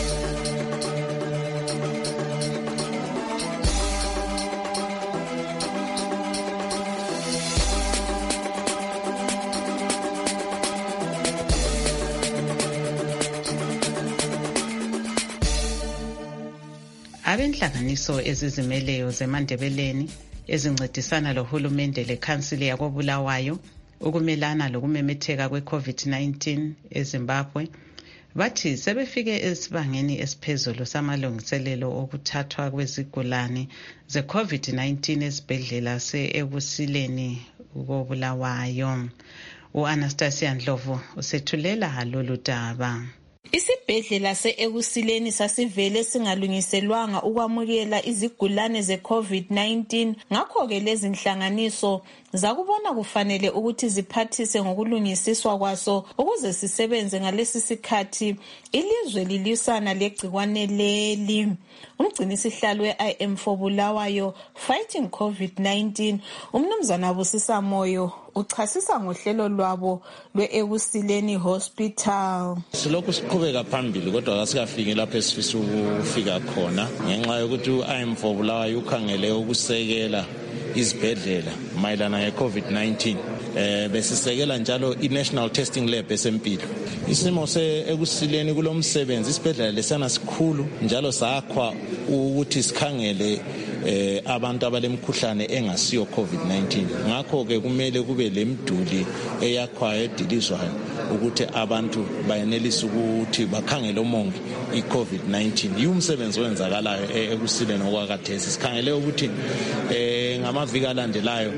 Abenhlanganiso ezizimeleyo zeMandebeleni ezincedisana lohulumende lekhansili yakoBulawayo ukumelana lokumemetheka kwe-COVID-19 eZimbabwe bathi sebefike esibangeni esiphezulu samalungiselelo okuthathwa kwezigulane ze-COVID-19 esibhedlela se-Ebusileni koBulawayo. U-Anastasia Ndlovu usethulela lolu daba. Isibhedlela se-Ebusileni sasivele singalungiselwanga ukwamukela izigulane ze-COVID-19, ngakho-ke lezi nhlanganiso zakubona kufanele ukuthi ziphathise ngokulungisiswa kwaso ukuze sisebenze ngalesi sikhathi ilizwe lilisana legciwane leli. Umgcinisihlalo we-IM4 Bulawayo Fighting COVID-19, umnumzana Busisa Moyo, uchasisa ngohlelo lwabo lwe-Ebusileni Hospital. Silokhu siqhubeka phambili kodwa asikafiki lapho esifisa ukufika khona ngenxa yokuthi u-IM4 Bulawayo ukhangele ukusekela izibhedlela mayelana nge-COVID-19. Besisekela njalo i-National Testing Lab esempilo. Isimo se-Ebusileni kulo msebenzi, isibhedlela lesana sikhulu njalo sakhwa ukuthi sikhangele abantu abalemkhuhlane engasiyo COVID-19. Ngakho-ke kumele kube lemduli eyakhwayo edilizwayo ukuthi abantu bayenelise ukuthi bakhangele omongi i-COVID-19. Yumsebenzi wenzakalayo Ebusileni okwakhathesi. Sikhangele ukuthi ngamaviki alandelayo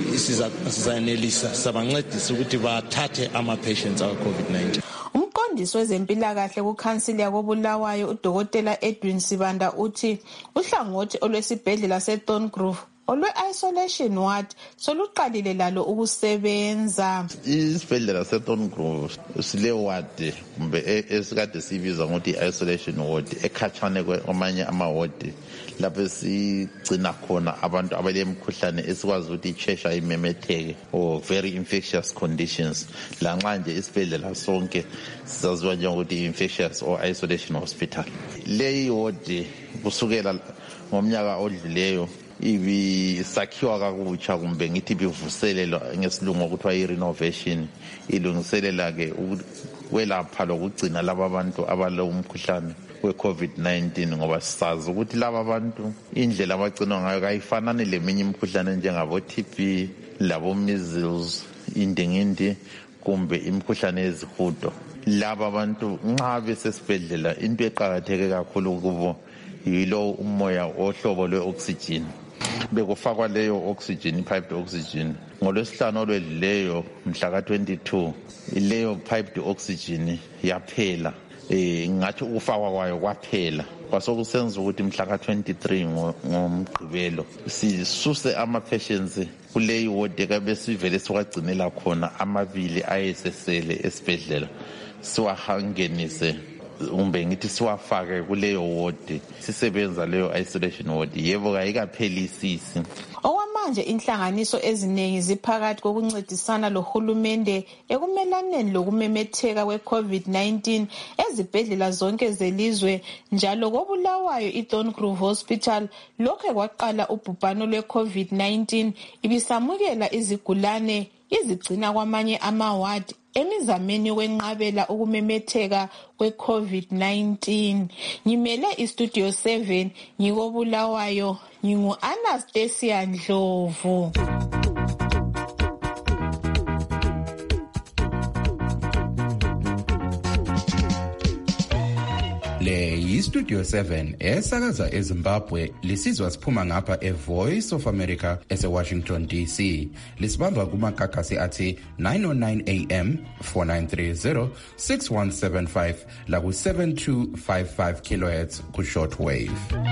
sizayenelisa sabancedisa ukuthi bathathe ama-patients awe-COVID-19. Umqondisi wezempilakahle kukhansili yakoBulawayo uDokotela Edwin Sibanda uthi uhlangothi olwesibhedlela seThorngrove olwe-isolation ward soluqalile lalo ukusebenza. Isibhedlela seThorngrove sile ward kumbe esikade siyibiza ngokuthi i-isolation ward ekhatshane kwamanye ama-ward lapho sigcina khona abantu abalemkhuhlane esikwazi ukuthi ichesha imemetheke or very infectious conditions. Lanxa nje isibhedlela sonke sizaziwa njengokuthi infectious or isolation hospital. Leyi ward kusukela ngomnyaka odluleyo ibisakhiwa kakutsha kumbe ngithi bivuselelwa ngesilungu okuthiwa i-renovation, ilungiselela ke ukwelapha lokugcina laba bantu abalomkhuhlane we-COVID-19, ngoba sisazi ukuthi laba bantu indlela abagcinwa ngayo kayifanani leminye imikhuhlane enjengabo-TB, labo-measles, indingindi kumbe imikhuhlane yezihudo. laba abantu nxa besesibhedlela into eqakatheke kakhulu kubo yilo umoya ohlobo lwe-oxygen. Bekufakwa leyo oxygen, piped oxygen. NgoLwesihlanu olwedlileyo mhla ka-22 leyo piped oxygen yaphela. Ngathi ukufakwa kwayo kwaphela. Kwasokusenza ukuthi mhla ka-23 ngomgqibelo sisuse ama-patients kuleyi wodi ekabe sivele siwagcinela khona 2 ayesesele esibhedlela siwahangenise umbe ngithi siwafake kuleyo wodi sisebenza leyo isolation ward. Yebo kayikaphelisisi. Okwamanje inhlanganiso eziningi ziphakathi kokuncedisana lohulumende ekumelaneni lokumemetheka kwe-COVID-19 ezibhedlela zonke zelizwe, njalo koBulawayo iThorncroft Hospital lokho kwaqala ubhubhano lwe-COVID-19 ibisamukela izigulane izigcina kwamanye amawadi emizameni wenqabela ukumemetheka kwe-COVID-19. Ngimele iStudio 7 ngikoBulawayo, ngingu-Anastasia Ndlovu. Le yiStudio 7 esakaza eZimbabwe lisizwa siphuma ngapha eVoice of America eseWashington DC. Lisibamba kumakakasi athi 909 AM 4930 6175 la ku 7255 kHz ku shortwave.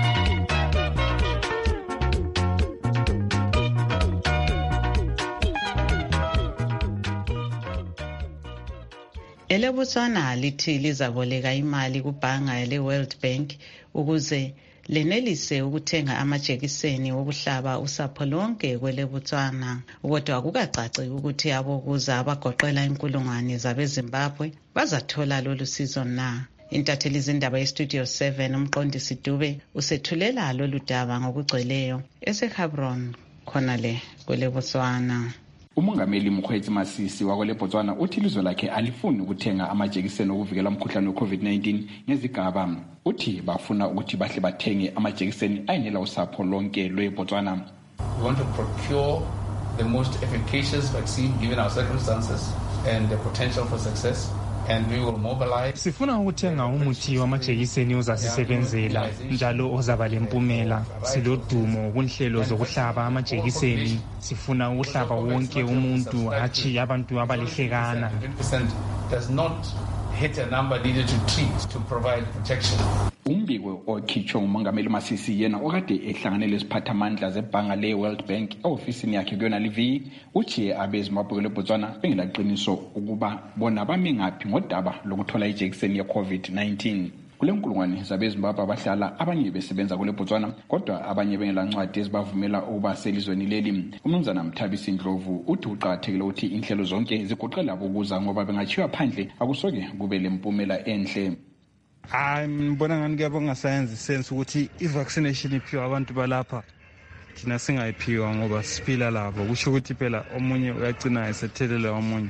EleBotswana lithi lizaboleka imali kubhanga le-World Bank ukuze lenelise ukuthenga amajekiseni wokuhlaba usapho lonke kweleBotswana. Kodwa akukacaci ukuthi abokuza abagoqela inkulungwane zabeZimbabwe bazathola lolu sizo na. Intatheli zindaba yeStudio 7 umqondisi Dube usethulela lolu daba ngokugcweleyo eseHebron khona le kweleBotswana. Umongameli Mokgweetsi Masisi wakweleBotswana uthi ilizwe lakhe alifuni ukuthenga amajekiseni okuvikela umkhuhlane we-COVID-19 ngezigaba. Uthi bafuna ukuthi bahle bathenge amajekiseni ayenela usapho lonke lweBotswana. We want to procure the most efficacious vaccine given our circumstances and the potential for success. And we will mobilize. Sifuna ukuthenga umuthi wamajekiseni ozasisebenzela njalo ozaba lempumela. Silodumo kunhlelo zokuhlaba amajekiseni. Sifuna ukuhlaba wonke umuntu, hatshi abantu abalihlekana. 100% does not hit a number needed to treat to provide protection. Umbiko okhitshwe ngumongameli Masisi yena okade ehlanganele isiphathamandla zebhanga le-World Bank ofisini yakhe kuyona livi uthi abeZimbabwe leBotswana bengelaqiniso ukuba bona bame ngaphi ngodaba lokuthola ijekiseni ye-COVID-19. Kule nkulungwane zabeZimbabwe abahlala abanye besebenza kuleBotswana kodwa abanye bengelancwadi ezibavumela ukuba selizweni leli. Umnumzana Mthabisi Ndlovu uthi uqakathekile ukuthi inhlelo zonke zigoqela ukuza ngoba bengachiwa phandle akusoke kube lempumela enhle. Ngibona ngani kuyabonga science sense ukuthi i-vaccination iphiwa abantu balapha thina singayiphiwa ngoba siphila lapho, kusho ukuthi phela omunye uyagcina esethelela omunye.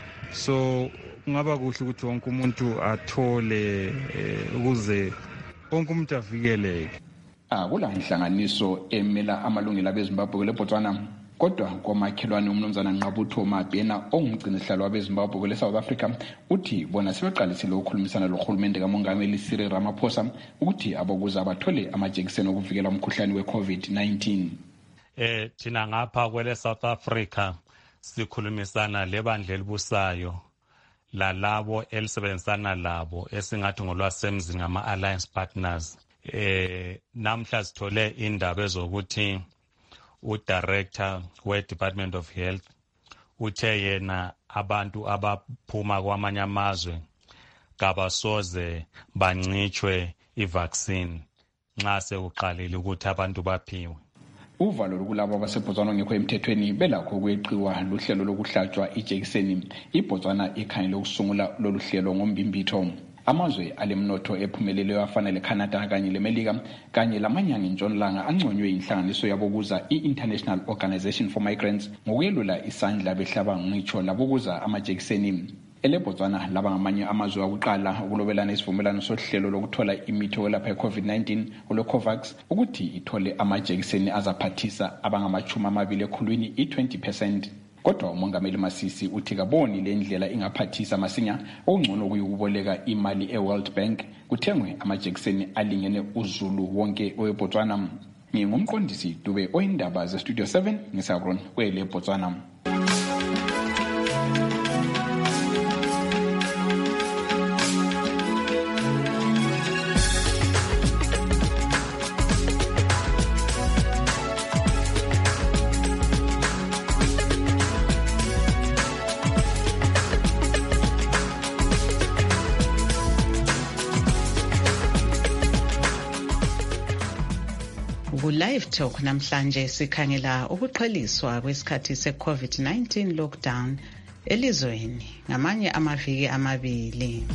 So kungaba kuhle ukuthi wonke umuntu athole ukuze wonke umuntu avikeleke. Kula inhlanganiso emela amalungelo abeZimbabwe leBotswana kodwa komakhelwane umnumzana Nqabutho Mabhena ongumgcinisihlalo wabeZimbabwe kwele South Africa uthi bona sebeqalisile ukukhulumisana lohulumende kamongameli Cyril Ramaphosa ukuthi abokuza abathole amajekiseni okuvikela umkhuhlane we-COVID-19. Thina ngapha kwele South Africa sikhulumisana lebandla elibusayo lalabo elisebenzisana labo esingathi ngolwasemzini ngama-alliance partners. Namhla sithole indaba ezokuthi udirector we-Department of Health uthe yena abantu abaphuma kwamanye amazwe kabasoze bancitshwe i-vaccine nxa sekuqalile ukuthi abantu baphiwe. Uvalo lokulabo abaseBotswana ngekho emthethweni belakho ukweqiwa luhlelo lokuhlatshwa ijekiseni. iBotswana ikhangele ukusungula lolu hlelo ngombimbitho. Amazwe alemnotho ephumeleleyo afana leCanada kanye leMelika kanye lamanyanga entshonalanga anconywe inhlanganiso yabokuza i-International Organization for Migrants ngokuyelula isandla behlaba ngitsho labokuza amajekiseni. EleBotswana laba ngamanye amazwe akuqala ukulobelana isivumelano sohlelo lokuthola imithi yokwelapha i-COVID-19 olweCOVAX ukuthi ithole amajekiseni azaphathisa abangamachumi 20 i-20%. kodwa umongameli Masisi uthi kaboni le ndlela ingaphathisa masinya okungcono kuyukuboleka imali eWorld Bank kuthengwe amajekiseni alingene uzulu wonke weBotswana. Ngingumqondisi Dube oyindaba zeStudio 7 ngisabron kwele Botswana. Live Talk namhlanje sikhangela ukuqheliswa kwesikhathi se-COVID-19 lockdown elizweni ngamanye amaviki amabili.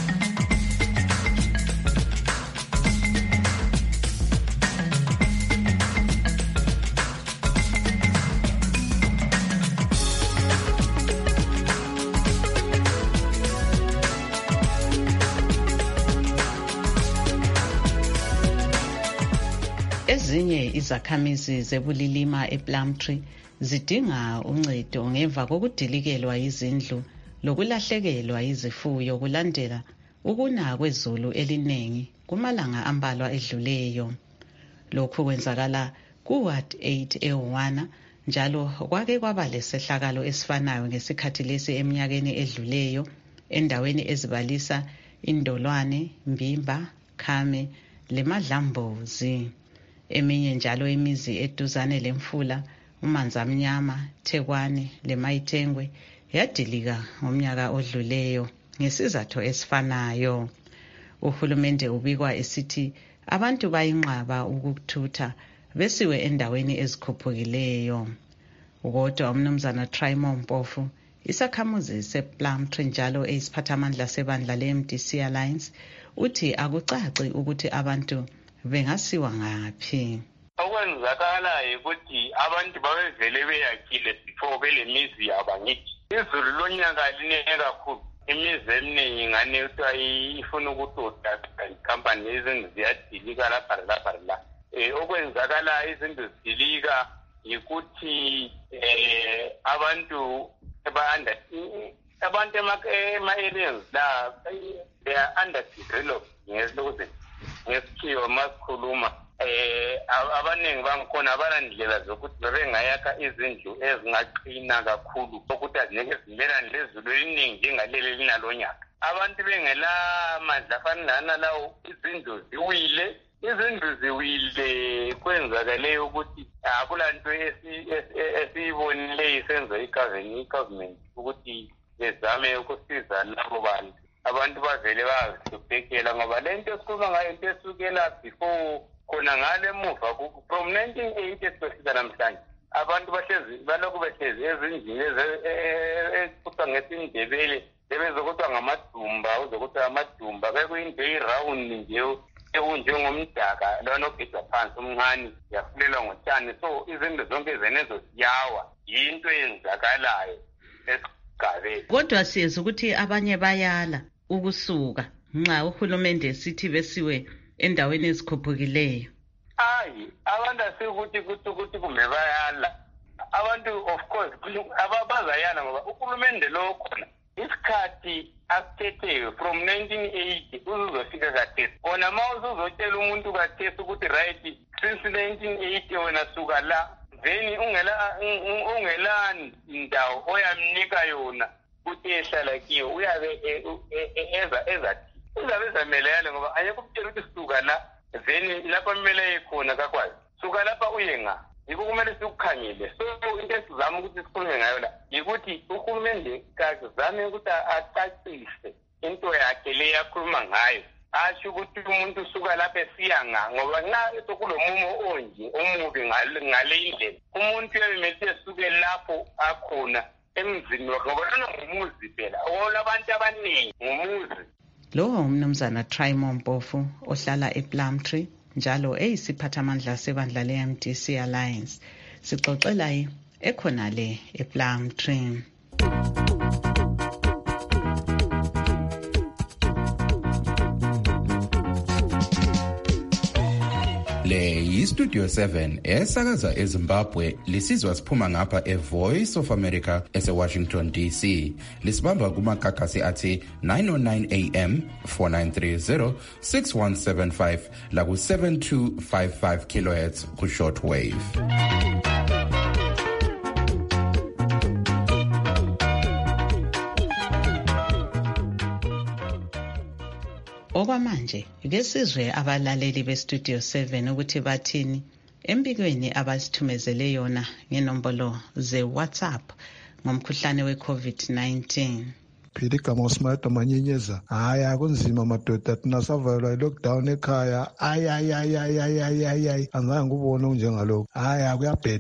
Ezinye izakhamizi zebulilima ePlumtree zidinga uncedo ngemva kokudilikelwa izindlu lokulahlekelwa izifuyo kulandela ukuna kwezulu eliningi kumalanga ambalwa edluleyo. Lokhu kwenzakala kuWard 8 eHwana njalo kwake kwaba lesehlakalo esifanayo ngesikhathi lesi eminyakeni edluleyo endaweni ezibalisa Indolwane, Mbimba, Khame leMadlambozi. Eminye njalo imizi eduzane lemfula uManzamnyama, Thekwane leMayitengwe yadilika ngomnyaka odluleyo ngesizathu esifanayo. Uhulumende ubikwa esithi abantu bayinqaba ukuthutha besiwe endaweni ezikhuphukileyo. Kodwa umnumzana Trimon Mpofu, isakhamuzi sePlumtree njalo eyisiphathamandla sebandla leMDC Alliance, uthi akucaci ukuthi abantu bengasiwa ngaphi. Okwenzakala ukuthi abantu babevele beyakhile before belemizi yabangithi. Izulu lonyaka line kakhulu. Imizi eminingi ngane kuthiwa ifuna ukutoda company izinto ziyadilika lapha la. Okwenzakala izinto zidilika yikuthi abantu ema-areas la they are underdeveloped ngesikhiwa masikhuluma. Abaningi bangikhona abalandlela zokuthi bebengayakha izindlu ezingaqina kakhulu ukuthi azingeke zimelane lezulu eliningi njengaleli linalonyaka. Abantu bengela mandla afanana lawo, izindlu ziwile kwenzakale ukuthi akulanto esiyibonileyo isenza i-government ukuthi bezame ukusiza labo bantu. Abantu bavele bazihluphekela ngoba lento esikhuluma ngayo into esukela before khona ngale muva from 1980 esifika namhlanje. Abantu balokhu behlezi ezindlini ezikuthiwa ngesindebele ebezokuthiwa ngamadumba, uzokuthiwa amadumba bekuyinto eyi-round nje ekunjengomdaka lona ogejwa phansi omncane yafulelwa ngotshani. So izinto zonke zenezo ziyawa, yinto eyenzakalayo esigabeni. Kodwa siyenza ukuthi abanye bayala ukusuka nxa uhulumende sithi besiwe endaweni ezikhuphukileyo. Abantu asikuthi kumbe bayala. Abantu of course abazayala ngoba uhulumende lo khona isikhathi asithethe from 1980 uzofika kathesi. Wona ma uzotshela umuntu kathesi ukuthi right since 1980 wena suka la, then ungela ndawo oyamnika yona ukuthi ehlala kiyo uyabe ezathi uzabe zameleyana ngoba ayekho ukutshela ukuthi suka la then lapha kumele khona kakwazi suka lapha uyenga. Yiko kumele sikukhangele. So into esizama ukuthi sikhulume ngayo la yikuthi uhulumende kazame ukuthi acacise into yakhe le yakhuluma ngayo, asho ukuthi umuntu usuka lapha esiyanga ngoba nxa sokulomumo onje omubi ngale indlela umuntu uyabemele esuke lapho akhona emzini wakhe ngoba lona ngumuzi phela olabantu abaningi ngumuzi. Lowo umnumzana Trimon Mpofu ohlala ePlumtree njalo eyisiphathamandla sebandla leMDC Alliance. Sixoxela ekhona le ePlumtree. Le yiStudio 7 esakaza eZimbabwe lisizwa siphuma ngapha eVoice of America eseWashington DC. Lisibamba kumakakasi athi 909 AM 4930 6175 la ku 7255 kHz ku shortwave. Okwamanje ke sizwe abalaleli beStudio 7 ukuthi bathini embikweni abasithumezele yona ngenombolo ze WhatsApp ngomkhuhlane weCovid-19. Phili igama uSmart Manyenyeza. Hayi akunzima madoda thina savalwa ilockdown ekhaya. Ay angeke ngubone njengalokho. Hayi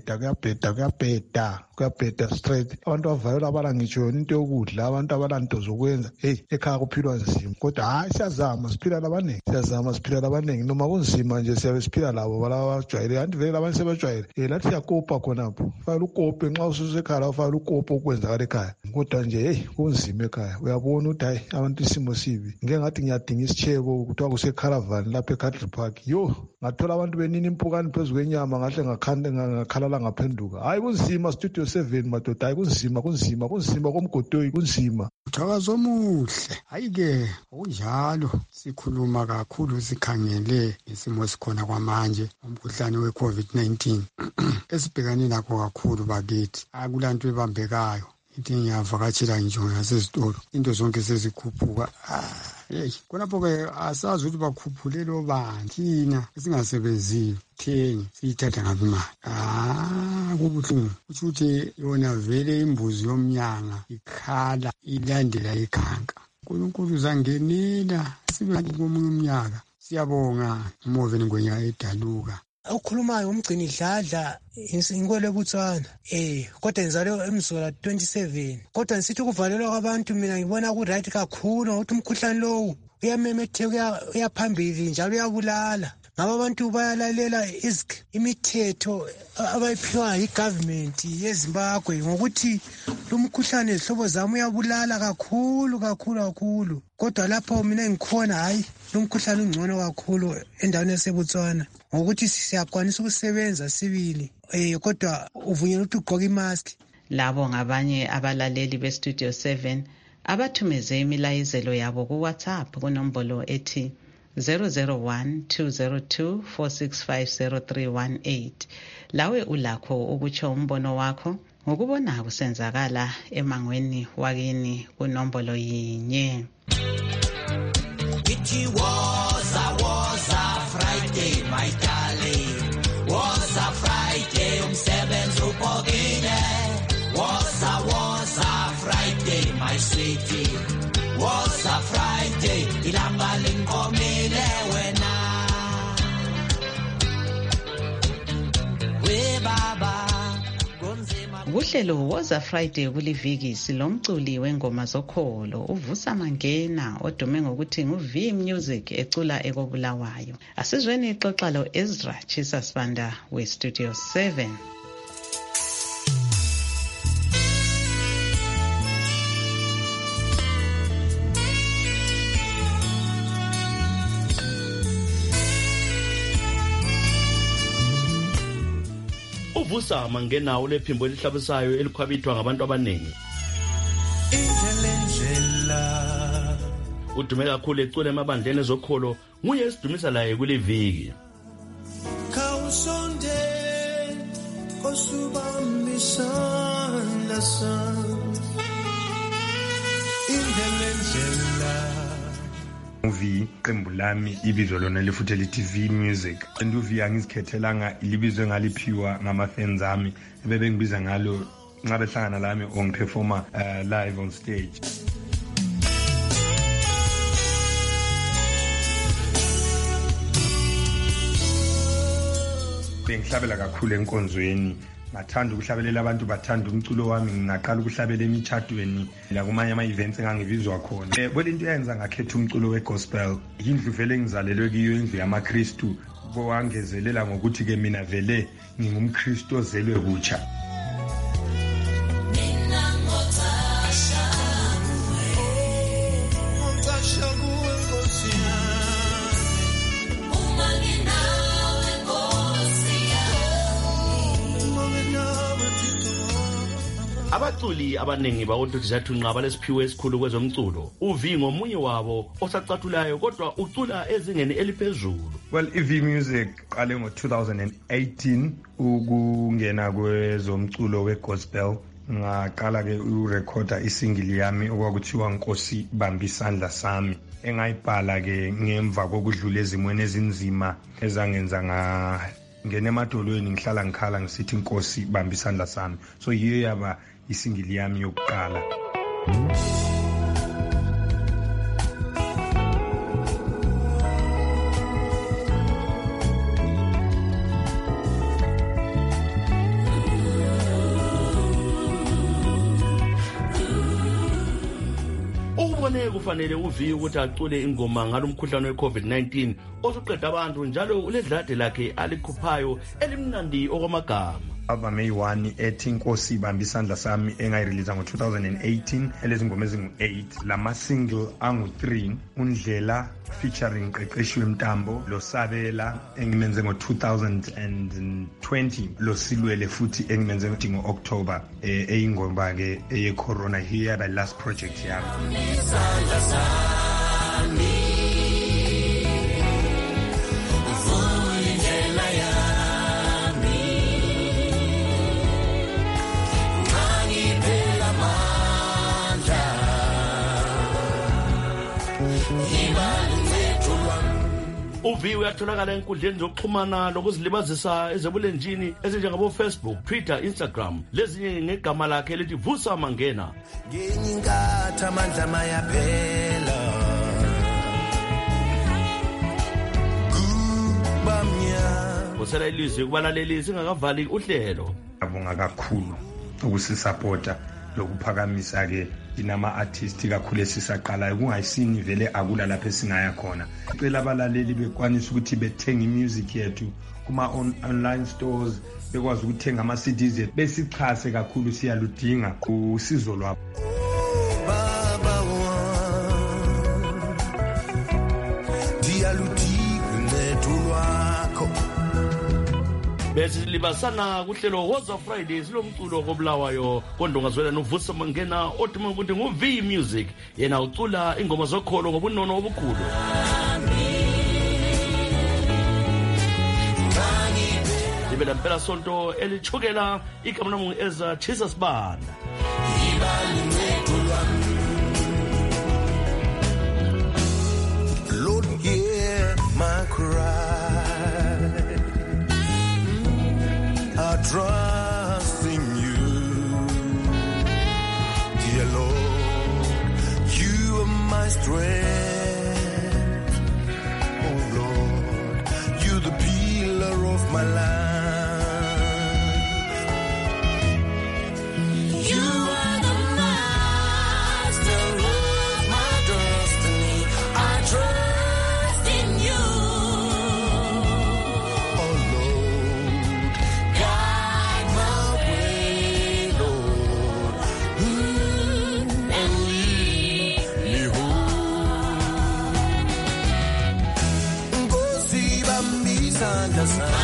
kuyabheda straight. Abantu bavalwa abala ngitsho into yokudla, abantu abalanto zokwenza. Ekhaya kuphilwa nzima. Kodwa hayi siyazama siphila labanengi. Noma kunzima nje siyabe siphila labo balaba bajwayele. Kanti vele abantu sebajwayele. Lathi siyakopa khonapho. Fayela ukope nxa ususukhala ufayela ukope okwenzakala ekhaya. Kodwa nje kunzima ekhaya. Uyabona ukuthi hayi abantu isimo sibi. Ngeke ngathi ngiyadinga isichebo kuthiwa kuseCaravan lapha eCountry Park. Ngathola abantu benini impukani phezulu kwenyama ngahle ngakhalala ngaphenduka. Hayi kunzima Studio 7 madoda. Hayi kunzima komgodoyi kunzima. Uthakazo omuhle. Hayi-ke kunjalo sikhuluma kakhulu sikhangele isimo esikhona kwamanje umkhuhlane weCovid-19 esibhekane nakho kakhulu bakithi. Akulanto ebambekayo. Into ngiyavakatshela nje ngasezitolo into zonke sezikhuphuka. Khonapho-ke asazi ukuthi bakhuphulele obani thina esingasebenziyo thengi siyithatha ngabi imali. Kubuhlungu kusho ukuthi yona vele imbuzi yomnyanga ikhala ilandela ikhanka. uNkulunkulu uzangenela sibe komunye umnyaka. Siyabonga uMoven Ngwenya edaluka. Ukhulumayo umgcini idladla inkolo ebutswana kodwa ngizalwe eMzola 27 kodwa ngisithi ukuvalelwa kwabantu mina ngibona ku right kakhulu ukuthi umkhuhlane lowo uyamemetheka uyaphambili njalo uyabulala. Ngaba abantu bayalalela imithetho abayiphiwa yigovernment yeZimbabwe ngokuthi lo mkhuhlane izihlobo zami uyabulala kakhulu. Kodwa lapho mina ngikhona hayi lo mkhuhlane ungcono kakhulu endaweni yaseBotswana ngokuthi siyakwanisa ukusebenza sibili kodwa uvunyelwa ukuthi ugqoke imask. Labo ngabanye abalaleli beStudio 7 abathumeze imilayezelo yabo ku WhatsApp kunombolo ethi 001-202-4650318. Lawe ulakho ukutsho umbono wakho ngokubona kusenzakala emangweni wakini kunombolo yinye. It was a Friday, my darling. Was a Friday, umsebenzi ubhokile. Was a Friday, my sweetie. Was a Friday, ilanga linkomile wena. We baba. Uhlelo woza Friday kuliviki silomculi wengoma zokholo uvusa Mangena odume ngokuthi nguV Music ecula ekobulawayo. Asizweni ixoxa lo Ezra Chisa Sibanda weStudio 7. Uvusa Mangena ulephimbo elihlabisayo elikhwabithwa ngabantu abaningi. Udume kakhulu ecula emabandleni ezokholo nguye esidumisa laye kuliviki. Khawusonde kosubambisana Uvi qembu lami ibizo lona lifuthi lithi V Music. Uvi angizikhethelanga libizo engaliphiwa ngama-fans ami bebengibiza ngalo nxa behlangana lami ongiperforma live on stage. Bengihlabela kakhulu enkonzweni. Ngathanda ukuhlabelela abantu bathanda umculo wami ngingaqala ukuhlabela emishadweni la kumanye ama-events engangibizwa khona. Kodwa into eyenza ngakhetha umculo we-gospel yindlu vele engizalelwe kiyo indlu yamaKristu wangezelela ngokuthi-ke mina vele ngingumKristu ozelwe kutsha. abaculi abaningi bawo-37 lesiphiwe esikhulu kwezomculo. UV ngomunye wabo osacatulayo kodwa ucula ezingeni eliphezulu. Well, EV Music qale ngo-2018 ukungena kwezomculo we-gospel. Ngaqala ke urecorda isingle yami okwakuthiwa Nkosi bamba isandla sami, engayibhala ke ngemva kokudlula ezimweni ezinzima ezangenza ngene emadolweni ngihlala ngikhala ngisithi Nkosi bamba isandla sami. So yiyo yaba isingle yami yokuqala. Kufanele uvi ukuthi acule ingoma ngalomkhuhlane we-COVID-19 osuqeda abantu njalo uledlade lakhe alikhuphayo elimnandi okwamagama. Album eyi-1 ethi Nkosi bamba isandla sami engayireleasa ngo-2018 elezingoma ezingu-8. Lama-single angu-3 uNdlela featuring Qeqeshi Mtambo, Losabela engimenze ngo-2020, Losilwele futhi engimenze ngo-October eyingoma ke eye-corona. Here the last project yami. UV uyatholakala enkundleni zokuxhumana lokuzilibazisa ezebulenjini ezinjengabo Facebook, Twitter, Instagram, lezinye ngegama lakhe elithi Vusa Mangena. Ngenye inkathi amandla mayaphela kubamnyama. Kusela ilizwi kubalaleli singakavali uhlelo. Ngabonga kakhulu ukusisupporta lokuphakamisa ke inama-artisti kakhulu esisaqalayo, kungayisini vele akula lapho esingaya khona. Cela abalaleli bekwanisa ukuthi bethenga imusic yethu kuma-online stores, bekwazi ukuthenga ama-CDs yethu, besichase kakhulu, siyaludinga usizo lwabo. Besilibasana kuhlelo Woza Friday silomculo kobulawayo kondongazwela novusa Mangena othuma ukuthi nguV Music, yena ucula ingoma zokholo ngobunono obukhulu. Libela mpela sonto elichukela igama namu eza Jesus Banda. Lord, hear my cry. I trust in you, dear Lord. You are my strength, oh Lord. You the pillar of my life. You are the master of my destiny. I trust in you, oh Lord. Guide my way, Lord, and lead me home. Nkosi bamba isandla sami.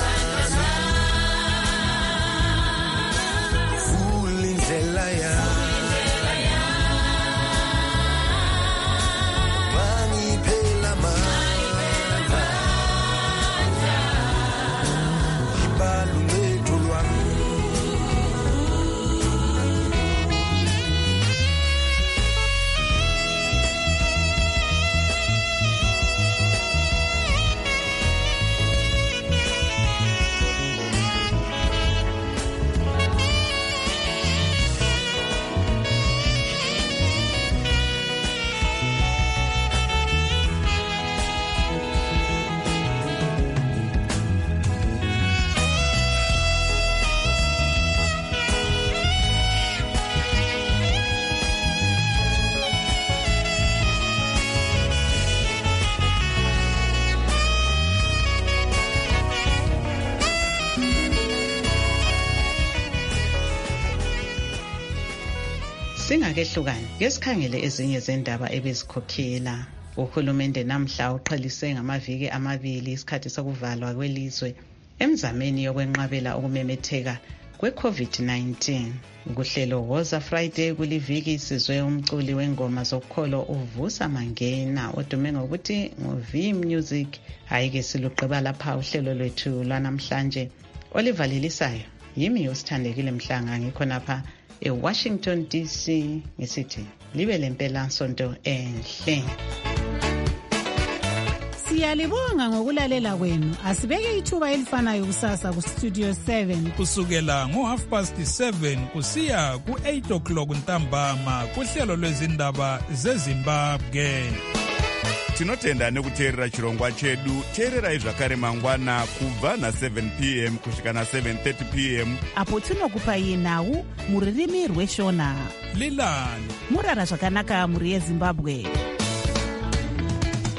Singakehlukani ngesikhangele ezinye zendaba ebezikhokhela. Uhulumende namhla uqhelise ngamaviki amabili isikhathi sokuvalwa kwelizwe emzameni yokwenqabela ukumemetheka kwe-COVID-19. Ukuhlelo Woza Friday kuliviki sizwe umculi wengoma zokholo uVusa Mangena odume ngokuthi ngoV Music. Hayike silugqiba lapha uhlelo lwethu lwanamhlanje. Olivalelisayo yimi usithandekile Mhlanga ngikhonapha eWashington DC ngisithi libe lempela sonto enhle. Siyalibonga ngokulalela kwenu. Asibeke ithuba elifanayo kusasa ku Studio 7 kusukela ngo7:30 kusiya ku8 o'clock ntambama kuhlelo lwezindaba zeZimbabwe. Tinotenda nekuteerera chirongwa chedu. Teererai zvakare mangwana kubva na7 p.m. kusvika na7:30 p.m. apo tinokupai nhau muririmi rweshona. Lilani murara zvakanaka muri yeZimbabwe.